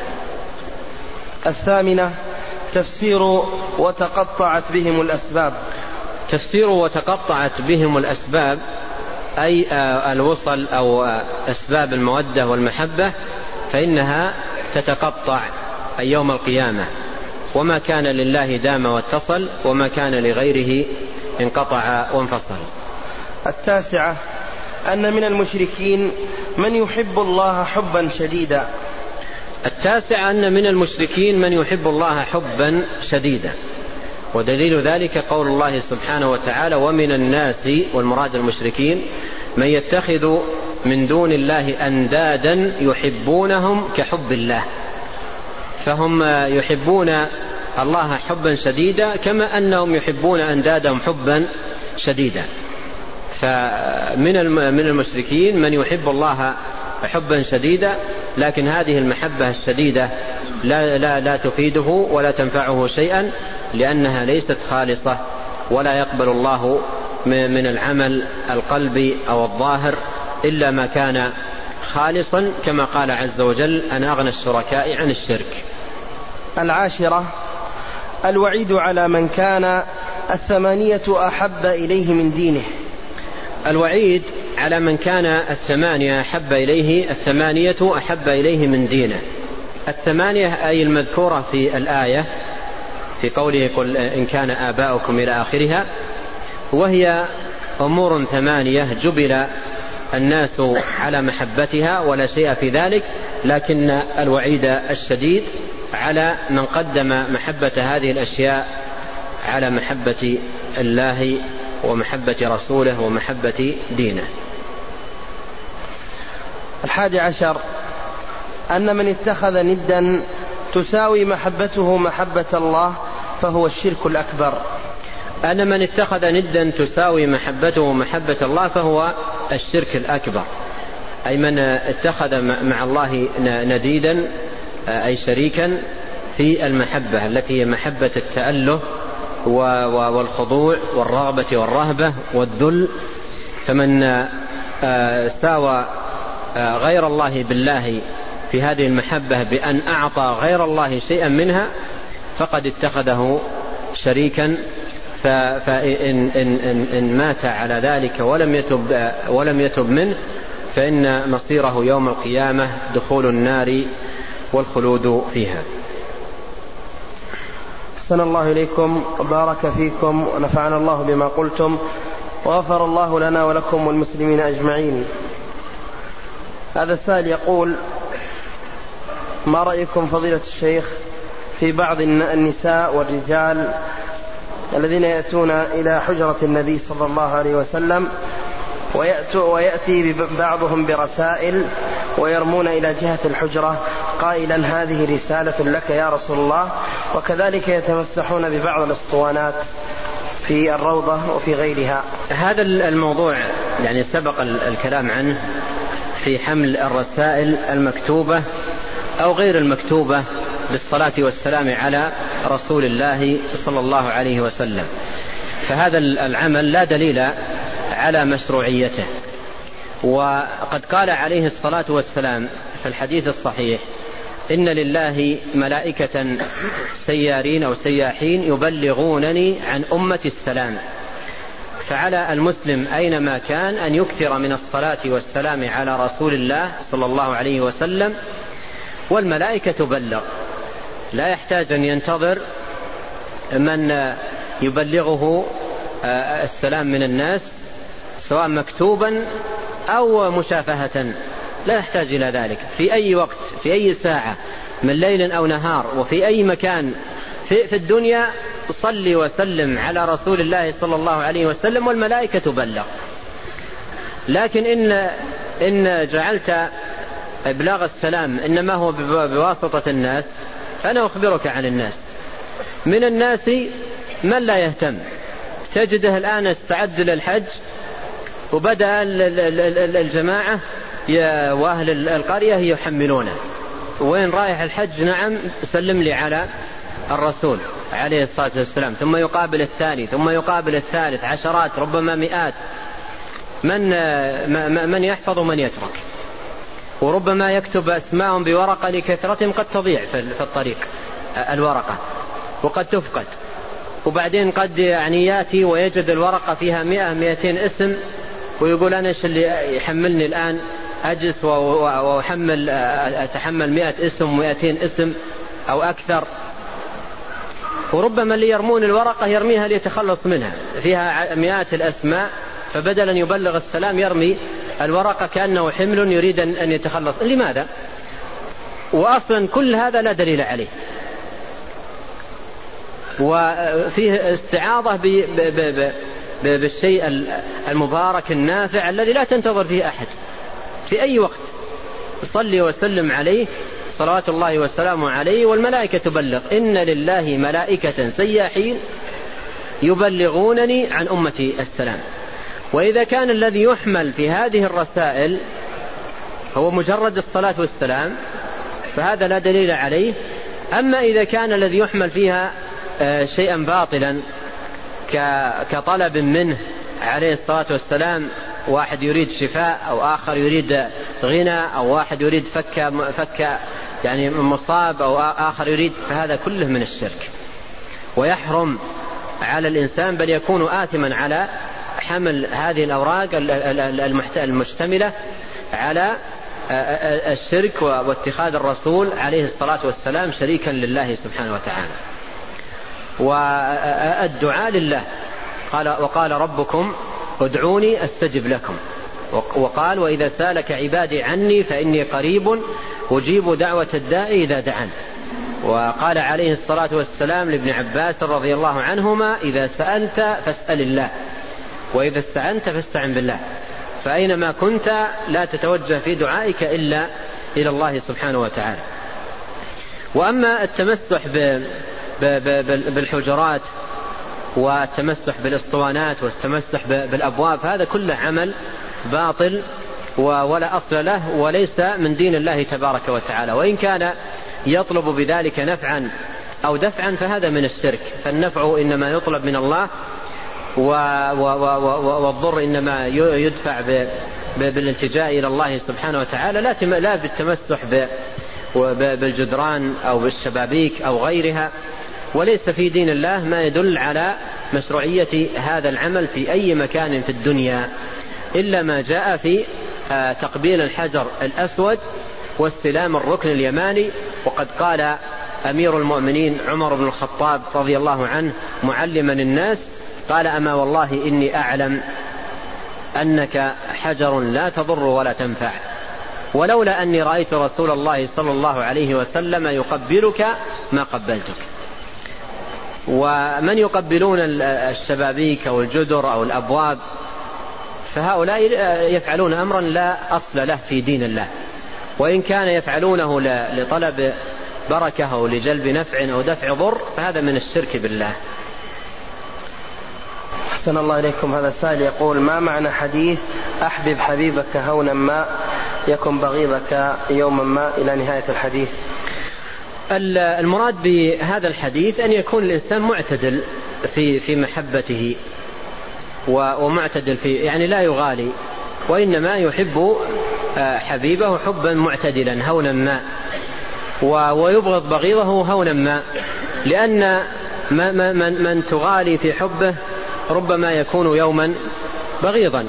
الثامنة تفسير وتقطعت بهم الأسباب. تفسير وتقطعت بهم الأسباب أي الوصل أو أسباب المودة والمحبة، فإنها تتقطع أي يوم القيامة، وما كان لله دام واتصل، وما كان لغيره انقطع وانفصل. التاسعة أن من المشركين من يحب الله حبا شديدا. التاسعة أن من المشركين من يحب الله حبا شديدا، ودليل ذلك قول الله سبحانه وتعالى: ومن الناس، والمراد المشركين، من يتخذ من دون الله أندادا يحبونهم كحب الله. فهم يحبون الله حبا شديدا كما أنهم يحبون أندادهم حبا شديدا. فمن المشركين من يحب الله حبا شديدا، لكن هذه المحبة الشديدة لا تفيده ولا تنفعه شيئا، لأنها ليست خالصة، ولا يقبل الله من العمل القلبي أو الظاهر إلا ما كان خالصا، كما قال عز وجل: أنا أغنى الشركاء عن الشرك. العاشرة الوعيد على من كان الثمانية أحب إليه من دينه. الوعيد على من كان الثمانية أحب إليه من دينه. الثمانية أي المذكورة في الآية في قوله: قل إن كان آباؤكم إلى آخرها، وهي أمور ثمانية جبل الناس على محبتها ولا شيء في ذلك، لكن الوعيد الشديد على من قدم محبة هذه الأشياء على محبة الله ومحبة رسوله ومحبة دينه. 11 أن من اتخذ ندا تساوي محبته محبة الله فهو الشرك الأكبر. أن من اتخذ ندا تساوي محبته محبة الله فهو الشرك الأكبر، أي من اتخذ مع الله نديدا أي شريكا في المحبة التي هي محبة التأله والخضوع والرغبة والرهبة والذل. فمن ساوى غير الله بالله في هذه المحبة بأن أعطى غير الله شيئا منها فقد اتخذه شريكا، فإن مات على ذلك ولم يتب منه فإن مصيره يوم القيامة دخول النار والخلود فيها. أحسن الله إليكم وبارك فيكم ونفعنا الله بما قلتم، وغفر الله لنا ولكم والمسلمين أجمعين. هذا السائل يقول: ما رأيكم فضيلة الشيخ في بعض النساء والرجال الذين يأتون إلى حجرة النبي صلى الله عليه وسلم ويأتي بعضهم برسائل ويرمون إلى جهة الحجرة قائلا: هذه رسالة لك يا رسول الله، وكذلك يتمسحون ببعض الأسطوانات في الروضة وفي غيرها؟ هذا الموضوع يعني سبق الكلام عنه في حمل الرسائل المكتوبة أو غير المكتوبة بالصلاة والسلام على رسول الله صلى الله عليه وسلم. فهذا العمل لا دليل على مشروعيته، وقد قال عليه الصلاة والسلام في الحديث الصحيح: إن لله ملائكة سيارين أو سياحين يبلغونني عن أمة السلام. فعلى المسلم أينما كان أن يكثر من الصلاة والسلام على رسول الله صلى الله عليه وسلم، والملائكة تبلغ، لا يحتاج أن ينتظر من يبلغه السلام من الناس سواء مكتوبا أو مشافهة، لا يحتاج إلى ذلك. في أي وقت، في أي ساعة من ليل أو نهار، وفي أي مكان في الدنيا صلي وسلم على رسول الله صلى الله عليه وسلم والملائكة تبلغ. لكن إن جعلت إبلاغ السلام إنما هو بواسطة الناس، فأنا أخبرك عن الناس. من الناس من لا يهتم، تجده الآن استعد للحج وبدأ الجماعة وأهل القرية يحملونه، وين رايح الحج؟ نعم، سلم لي على الرسول عليه الصلاة والسلام. ثم يقابل الثاني، ثم يقابل الثالث، عشرات ربما مئات، من يحفظ ومن يترك، وربما يكتب أسماءهم بورقة لكثرتهم قد تضيع في الطريق الورقة وقد تفقد، وبعدين قد يأتي ويجد الورقة فيها 100-200 اسم ويقول أنا إيش اللي يحملني الآن أجلس أتحمل 100 اسم و200 اسم أو أكثر. وربما اللي يرمون الورقة يرميها ليتخلص منها، فيها مئات الأسماء، فبدلا يبلغ السلام يرمي الورقة كأنه حمل يريد أن يتخلص. لماذا؟ وأصلا كل هذا لا دليل عليه، وفيه استعاضة بالشيء المبارك النافع الذي لا تنتظر فيه أحد في أي وقت. صلي وسلم عليه صلوات الله وسلامه عليه والملائكة تبلغ. إن لله ملائكة سياحين يبلغونني عن أمتي السلام. وإذا كان الذي يحمل في هذه الرسائل هو مجرد الصلاة والسلام فهذا لا دليل عليه. أما إذا كان الذي يحمل فيها شيئا باطلا كطلب منه عليه الصلاة والسلام، واحد يريد شفاء أو آخر يريد غنى أو واحد يريد فك يعني مصاب أو آخر يريد، فهذا كله من الشرك ويحرم على الإنسان، بل يكون آثما على حمل هذه الأوراق المشتملة على الشرك واتخاذ الرسول عليه الصلاة والسلام شريكا لله سبحانه وتعالى. والدعاء لله وقال ربكم ادعوني استجب لكم، وقال وإذا سالك عبادي عني فإني قريب أجيب دعوة الداعي إذا دعان. وقال عليه الصلاة والسلام لابن عباس رضي الله عنهما إذا سألت فاسأل الله وإذا استعنت فاستعن بالله، فأينما كنت لا تتوجه في دعائك إلا إلى الله سبحانه وتعالى. وأما التمسح بالحجرات والتمسح بالاسطوانات والتمسح بالأبواب هذا كله عمل باطل ولا أصل له وليس من دين الله تبارك وتعالى، وإن كان يطلب بذلك نفعا أو دفعا فهذا من الشرك، فالنفع إنما يطلب من الله والضر إنما يدفع بالالتجاء إلى الله سبحانه وتعالى، لا بالتمسح بالجدران أو بالشبابيك أو غيرها. وليس في دين الله ما يدل على مشروعية هذا العمل في أي مكان في الدنيا إلا ما جاء في تقبيل الحجر الأسود واستلام الركن اليماني. وقد قال أمير المؤمنين عمر بن الخطاب رضي الله عنه معلما الناس، قال أما والله إني أعلم أنك حجر لا تضر ولا تنفع، ولولا أني رأيت رسول الله صلى الله عليه وسلم يقبلك ما قبلتك. ومن يقبلون الشبابيك أو الجدر أو الأبواب فهؤلاء يفعلون أمرا لا أصل له في دين الله، وإن كان يفعلونه لطلب بركة أو لجلب نفع أو دفع ضر فهذا من الشرك بالله. أحسن الله إليكم. هذا السائل يقول ما معنى حديث أحبب حبيبك هونا ما يكن بغيضك يوما ما إلى نهاية الحديث؟ المراد بهذا الحديث أن يكون الإنسان معتدل في محبته ومعتدل في يعني لا يغالي، وإنما يحب حبيبه حبا معتدلا هونا ما، ويبغض بغيضه هونا ما، لأن من تغالي في حبه ربما يكون يوما بغيضا،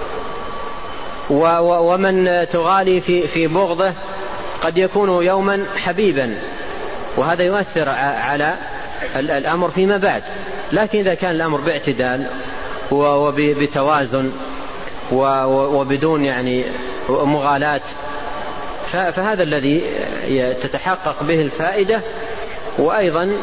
ومن تغالي في بغضه قد يكون يوما حبيبا، وهذا يؤثر على الأمر فيما بعد. لكن إذا كان الأمر باعتدال وبتوازن وبدون يعني مغالاة فهذا الذي تتحقق به الفائدة، وأيضا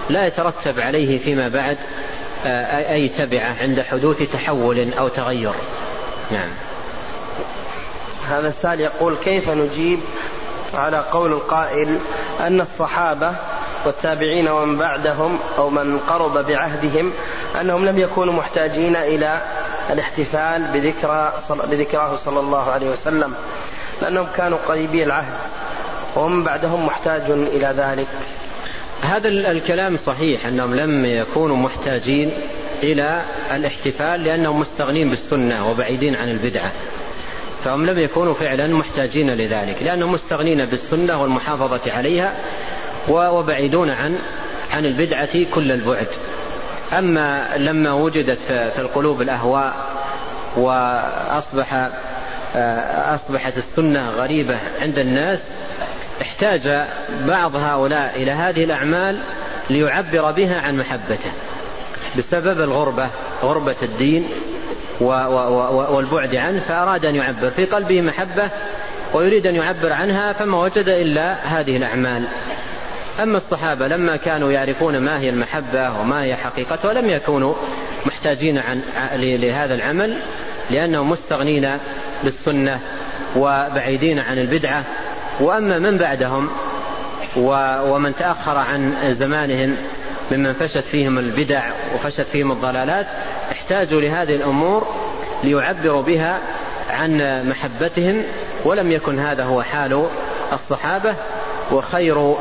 لا يترتب عليه فيما بعد أي تبعة عند حدوث تحول أو تغير. نعم. هذا السائل يقول: كيف نجيب على قول القائل أن الصحابة والتابعين ومن بعدهم أو من قرب بعهدهم أنهم لم يكونوا محتاجين إلى الاحتفال بذكراه صلى الله عليه وسلم، لأنهم كانوا قريبي العهد ومن بعدهم محتاج إلى ذلك؟ هذا الكلام صحيح، أنهم لم يكونوا محتاجين إلى الاحتفال لأنهم مستغنين بالسنة وبعيدين عن البدعة، فهم لم يكونوا فعلا محتاجين لذلك لأنهم مستغنين بالسنة والمحافظة عليها وبعيدون عن البدعة كل البعد. أما لما وجدت في القلوب الأهواء وأصبحت السنة غريبة عند الناس، احتاج بعض هؤلاء إلى هذه الأعمال ليعبر بها عن محبته بسبب غربة الدين والبعد عنه، فأراد أن يعبر في قلبه محبة ويريد أن يعبر عنها، فما وجد إلا هذه الأعمال. أما الصحابة لما كانوا يعرفون ما هي المحبة وما هي حقيقتها لم يكونوا محتاجين لهذا العمل، لأنهم مستغنين بالسنة وبعيدين عن البدعة. وأما من بعدهم ومن تأخر عن زمانهم ممن فشت فيهم البدع وفشت فيهم الضلالات، احتاجوا لهذه الأمور ليعبروا بها عن محبتهم، ولم يكن هذا هو حال الصحابة. وخير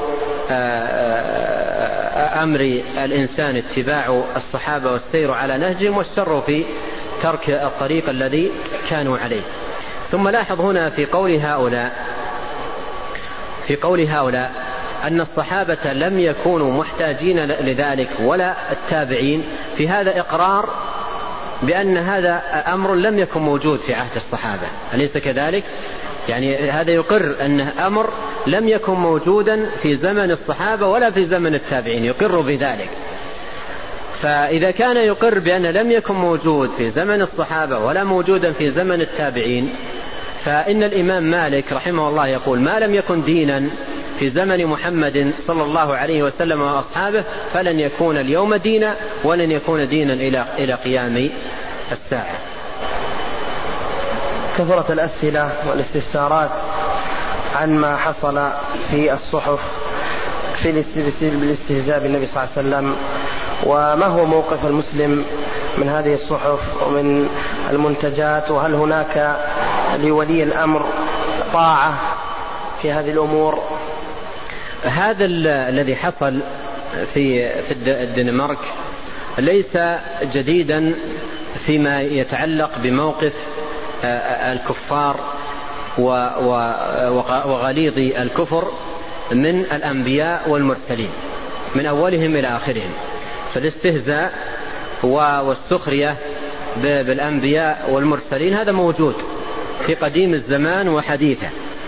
أمر الإنسان اتباع الصحابة والسير على نهجهم، والشر في ترك الطريق الذي كانوا عليه. ثم لاحظ هنا في قول هؤلاء أن الصحابة لم يكونوا محتاجين لذلك ولا التابعين، في هذا إقرار بأن هذا أمر لم يكن موجود في عهد الصحابة، أليس كذلك؟ يعني هذا يقر أن أمر لم يكن موجودا في زمن الصحابة ولا في زمن التابعين، يقر بذلك. فإذا كان يقر بأن لم يكن موجود في زمن الصحابة ولا موجودا في زمن التابعين، فإن الإمام مالك رحمه الله يقول: ما لم يكن دينا في زمن محمد صلى الله عليه وسلم وأصحابه فلن يكون اليوم دينا ولن يكون دينا إلى قيام الساعة. كثرة الأسئلة والاستفسارات عن ما حصل في الصحف في الاستهزاء بالنبي صلى الله عليه وسلم، وما هو موقف المسلم من هذه الصحف ومن المنتجات، وهل هناك لولي الأمر طاعة في هذه الأمور؟ هذا الذي حصل في الدنمارك ليس جديدا فيما يتعلق بموقف الكفار وغليظ الكفر من الأنبياء والمرسلين من أولهم إلى آخرهم. فالاستهزاء والسخرية بالأنبياء والمرسلين هذا موجود في قديم الزمان وحديثه.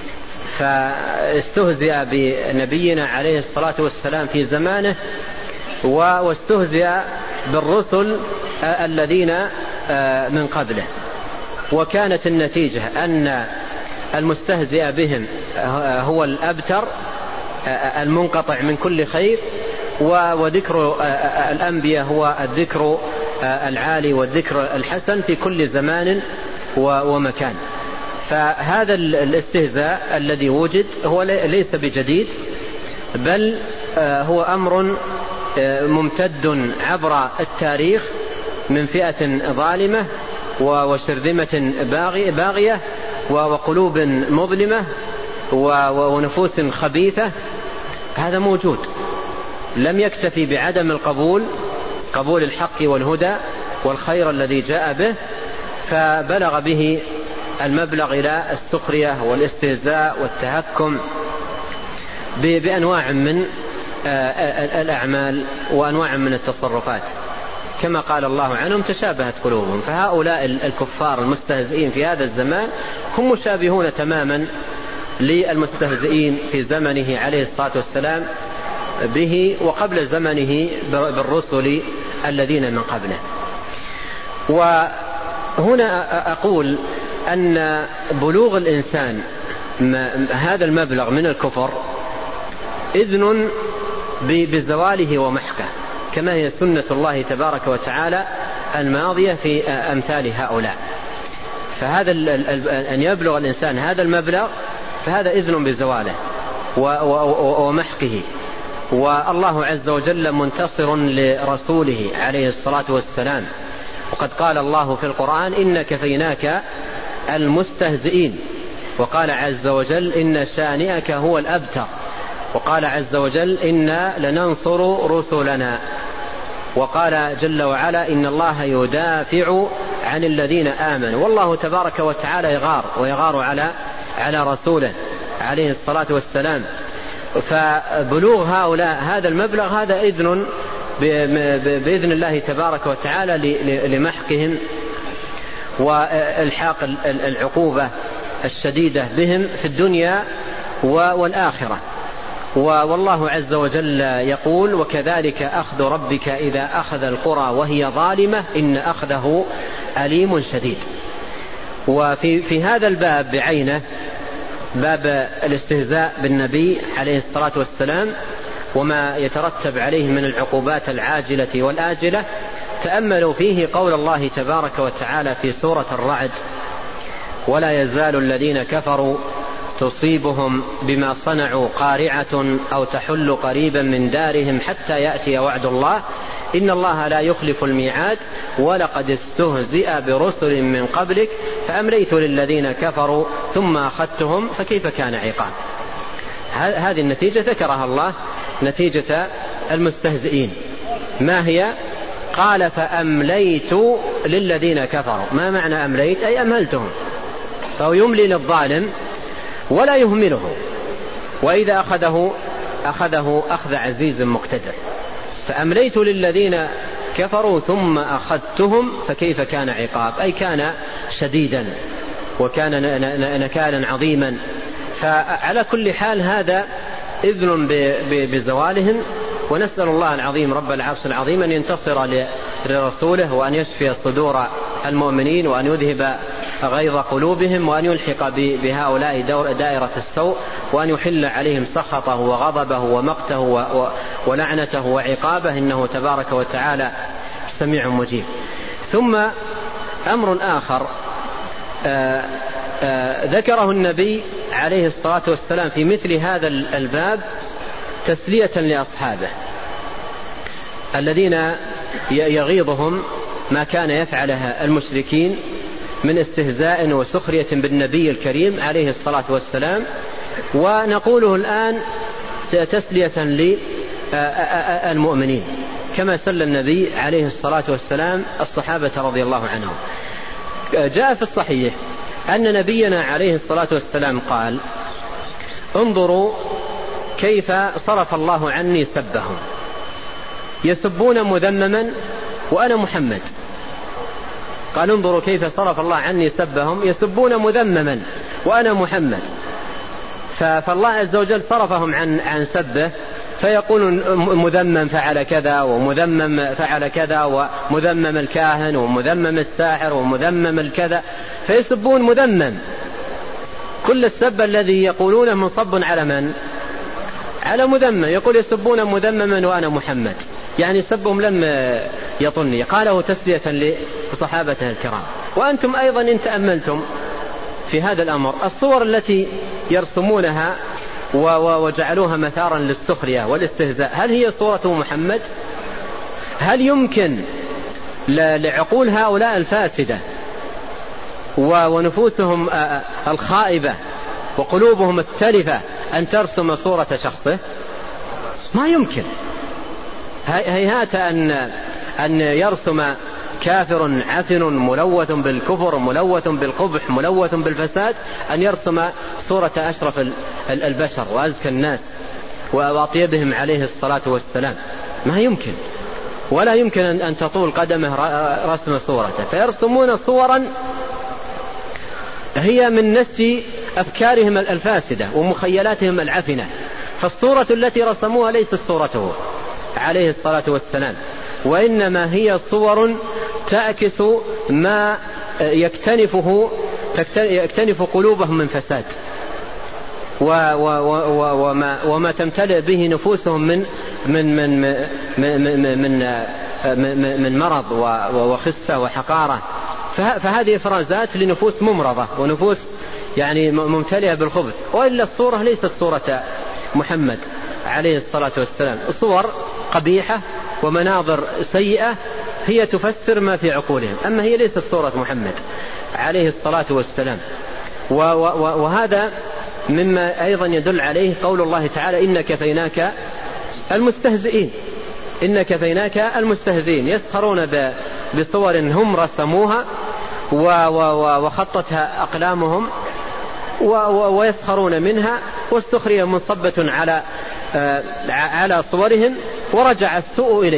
فاستهزئ بنبينا عليه الصلاة والسلام في زمانه، واستهزئ بالرسل الذين من قبله، وكانت النتيجة أن المستهزئ بهم هو الأبتر المنقطع من كل خير، وذكر الأنبياء هو الذكر العالي والذكر الحسن في كل زمان ومكان. فهذا الاستهزاء الذي وجد هو ليس بجديد، بل هو أمر ممتد عبر التاريخ من فئة ظالمة وشرذمة باغية وقلوب مظلمة ونفوس خبيثة. هذا موجود، لم يكتفي بعدم قبول الحق والهدى والخير الذي جاء به، فبلغ به المبلغ إلى السخرية والاستهزاء والتهكم بأنواع من الأعمال وأنواع من التصرفات، كما قال الله عنهم: تشابهت قلوبهم. فهؤلاء الكفار المستهزئين في هذا الزمان هم مشابهون تماما للمستهزئين في زمنه عليه الصلاة والسلام به وقبل زمنه بالرسل الذين من قبله. وهنا أقول أن بلوغ الإنسان هذا المبلغ من الكفر إذن بزواله ومحقه، كما هي سنة الله تبارك وتعالى الماضية في أمثال هؤلاء. فهذا أن يبلغ الإنسان هذا المبلغ فهذا إذن بزواله ومحقه. والله عز وجل منتصر لرسوله عليه الصلاة والسلام، وقد قال الله في القرآن: إن كفيناك المستهزئين. وقال عز وجل: إن شانئك هو الأبتر. وقال عز وجل: إنا لننصر رسلنا. وقال جل وعلا: إن الله يدافع عن الذين آمنوا. والله تبارك وتعالى ويغار على رسوله عليه الصلاة والسلام. فبلوغ هؤلاء هذا المبلغ هذا إذن بإذن الله تبارك وتعالى لمحقهم والحاق العقوبة الشديدة بهم في الدنيا والآخرة. والله عز وجل يقول: وكذلك أخذ ربك إذا أخذ القرى وهي ظالمة إن أخذه أليم شديد. وفي هذا الباب بعينه، باب الاستهزاء بالنبي عليه الصلاة والسلام وما يترتب عليه من العقوبات العاجلة والآجلة، تأملوا فيه قول الله تبارك وتعالى في سورة الرعد: ولا يزال الذين كفروا تصيبهم بما صنعوا قارعة أو تحل قريبا من دارهم حتى يأتي وعد الله إن الله لا يخلف الميعاد ولقد استهزئ برسل من قبلك فأمليت للذين كفروا ثم أخذتهم فكيف كان عقاب. هذه النتيجة ذكرها الله، نتيجة المستهزئين. ما هي؟ قال: فأمليت للذين كفروا. ما معنى أمليت؟ أي أمهلتهم. فهو يملي للظالم ولا يهمله، وإذا أخذه أخذ عزيز مقتدر. فأمليت للذين كفروا ثم أخذتهم فكيف كان عقاب، أي كان شديدا وكان نكالا عظيما. فعلى كل حال هذا إذن بزوالهم، ونسأل الله العظيم رب العرش العظيم أن ينتصر لرسوله وأن يشفي صدور المؤمنين وأن يذهب غيظ قلوبهم وأن يلحق بهؤلاء دائرة السوء وأن يحل عليهم سخطه وغضبه ومقته ولعنته وعقابه، إنه تبارك وتعالى سميع مجيب. ثم أمر آخر ذكره النبي عليه الصلاة والسلام في مثل هذا الباب تسلية لأصحابه الذين يغيظهم ما كان يفعله المشركين من استهزاء وسخرية بالنبي الكريم عليه الصلاة والسلام. ونقوله الآن تسلية للمؤمنين كما سل النبي عليه الصلاة والسلام الصحابة رضي الله عنهم. جاء في الصحيح أن نبينا عليه الصلاة والسلام قال: انظروا كيف صرف الله عني سبهم، يسبون مذمما وأنا محمد. قال: انظروا كيف صرف الله عني سبهم يسبون مذمما وأنا محمد. فالله عز وجل صرفهم عن سبه، فيقول مذمم فعل كذا ومذمم فعل كذا ومذمم الكاهن ومذمم الساحر ومذمم الكذا، فيسبون مذمم. كل السب الذي يقولونه منصب على من؟ على مذمم. يقول يسبون مذمما وأنا محمد، يعني سبهم لم يطني. قاله تسلية لصحابته الكرام. وأنتم أيضا إن تأملتم في هذا الأمر الصور التي يرسمونها وجعلوها مثارا للسخرية والاستهزاء، هل هي صورة محمد؟ هل يمكن لعقول هؤلاء الفاسدة ونفوسهم الخائبة وقلوبهم التلفة أن ترسم صورة شخصه؟ ما يمكن. هيهات أن يرسم كافر عفن ملوث بالكفر ملوث بالقبح ملوث بالفساد أن يرسم صورة أشرف البشر وأزكى الناس وأطيبهم عليه الصلاة والسلام. ما يمكن، ولا يمكن أن تطول قدمه رسم صورته. فيرسمون صورا هي من نسج أفكارهم الفاسدة ومخيلاتهم العفنة. فالصورة التي رسموها ليست صورته عليه الصلاة والسلام، وإنما هي صور تعكس ما يكتنف قلوبهم من فساد وما تمتلئ به نفوسهم من مرض وخسة وحقارة، فهذه إفرازات لنفوس ممرضة ونفوس يعني ممتلئة بالخبث. وإلا الصورة ليست صورة محمد عليه الصلاة والسلام، صور قبيحة ومناظر سيئة هي تفسر ما في عقولهم، أما هي ليست صورة محمد عليه الصلاة والسلام. وهذا مما أيضا يدل عليه قول الله تعالى: إن كفيناك المستهزئين. إن كفيناك المستهزئين، يسخرون بصور هم رسموها وخطتها أقلامهم ويسخرون منها، والسخرية منصبة على صورهم، ورجع السوء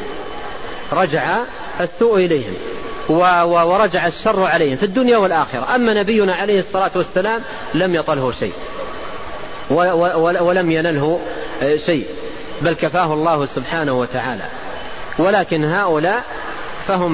إليهم ورجع الشر عليهم في الدنيا والآخرة. أما نبينا عليه الصلاة والسلام لم يطله شيء ولم ينله شيء، بل كفاه الله سبحانه وتعالى. ولكن هؤلاء فهم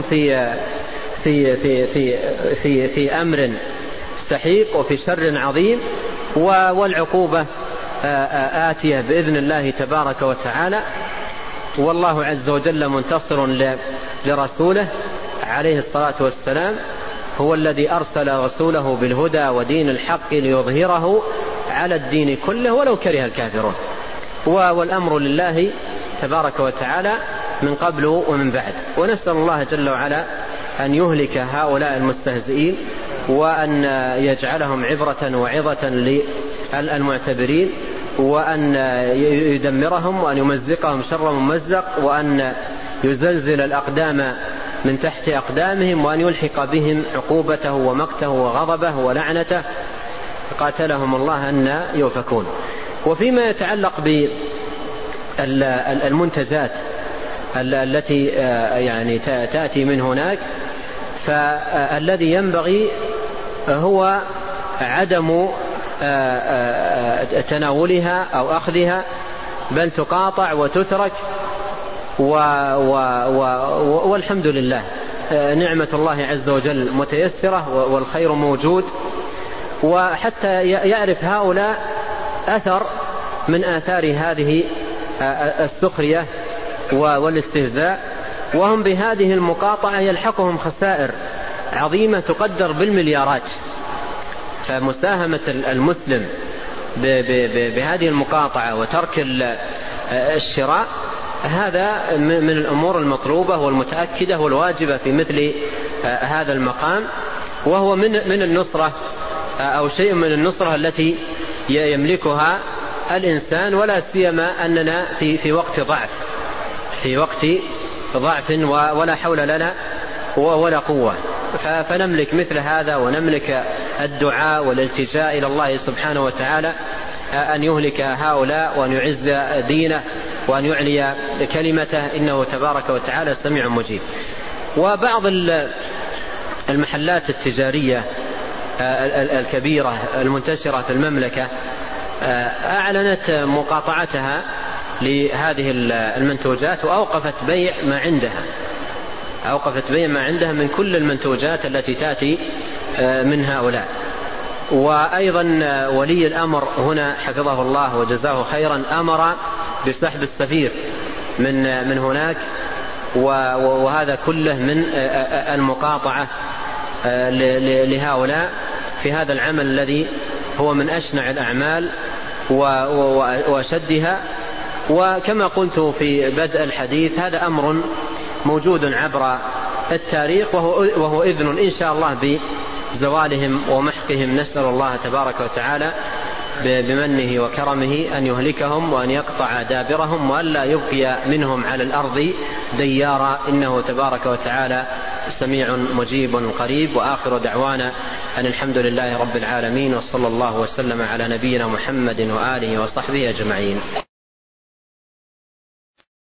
في أمر سحيق وفي شر عظيم، والعقوبة آتية بإذن الله تبارك وتعالى. والله عز وجل منتصر لرسوله عليه الصلاة والسلام، هو الذي أرسل رسوله بالهدى ودين الحق ليظهره على الدين كله ولو كره الكافرون. والأمر لله تبارك وتعالى من قبل ومن بعد. ونسأل الله جل وعلا أن يهلك هؤلاء المستهزئين، وأن يجعلهم عبرة وعظة للمعتبرين، وأن يدمرهم وأن يمزقهم شر ممزق، وأن يزلزل الأقدام من تحت أقدامهم، وأن يلحق بهم عقوبته ومقته وغضبه ولعنته، قاتلهم الله أن يؤفكون. وفيما يتعلق بالمنتجات التي يعني تأتي من هناك، فالذي ينبغي هو عدم تناولها أو أخذها، بل تقاطع وتترك. والحمد لله نعمة الله عز وجل متيسرة والخير موجود. وحتى يعرف هؤلاء أثر من آثار هذه السخرية والاستهزاء، وهم بهذه المقاطعة يلحقهم خسائر عظيمة تقدر بالمليارات. فمساهمة المسلم بهذه المقاطعة وترك الشراء هذا من الأمور المطلوبة والمتأكدة والواجبة في مثل هذا المقام، وهو من النصرة أو شيء من النصرة التي يملكها الإنسان، ولا سيما أننا في وقت ضعف ولا حول لنا ولا قوة، فنملك مثل هذا، ونملك الدعاء والالتجاء إلى الله سبحانه وتعالى أن يهلك هؤلاء وأن يعز دينه وأن يعلي كلمته، إنه تبارك وتعالى سميع مجيب. وبعض المحلات التجارية الكبيرة المنتشرة في المملكة أعلنت مقاطعتها لهذه المنتوجات، وأوقفت بيع ما عندها من كل المنتوجات التي تأتي من هؤلاء. وأيضا ولي الأمر هنا حفظه الله وجزاه خيرا أمر بسحب السفير من هناك، وهذا كله من المقاطعة لهؤلاء في هذا العمل الذي هو من أشنع الأعمال وأشدها. وكما قلت في بدء الحديث، هذا أمر موجود عبر التاريخ، وهو إذن إن شاء الله بزوالهم ومحقهم. نسأل الله تبارك وتعالى بمنه وكرمه أن يهلكهم وأن يقطع دابرهم، وأن لا يبقي منهم على الأرض ديارا، إنه تبارك وتعالى سميع مجيب قريب. وآخر دعوانا أن الحمد لله رب العالمين، وصلى الله وسلم على نبينا محمد وآله وصحبه أجمعين.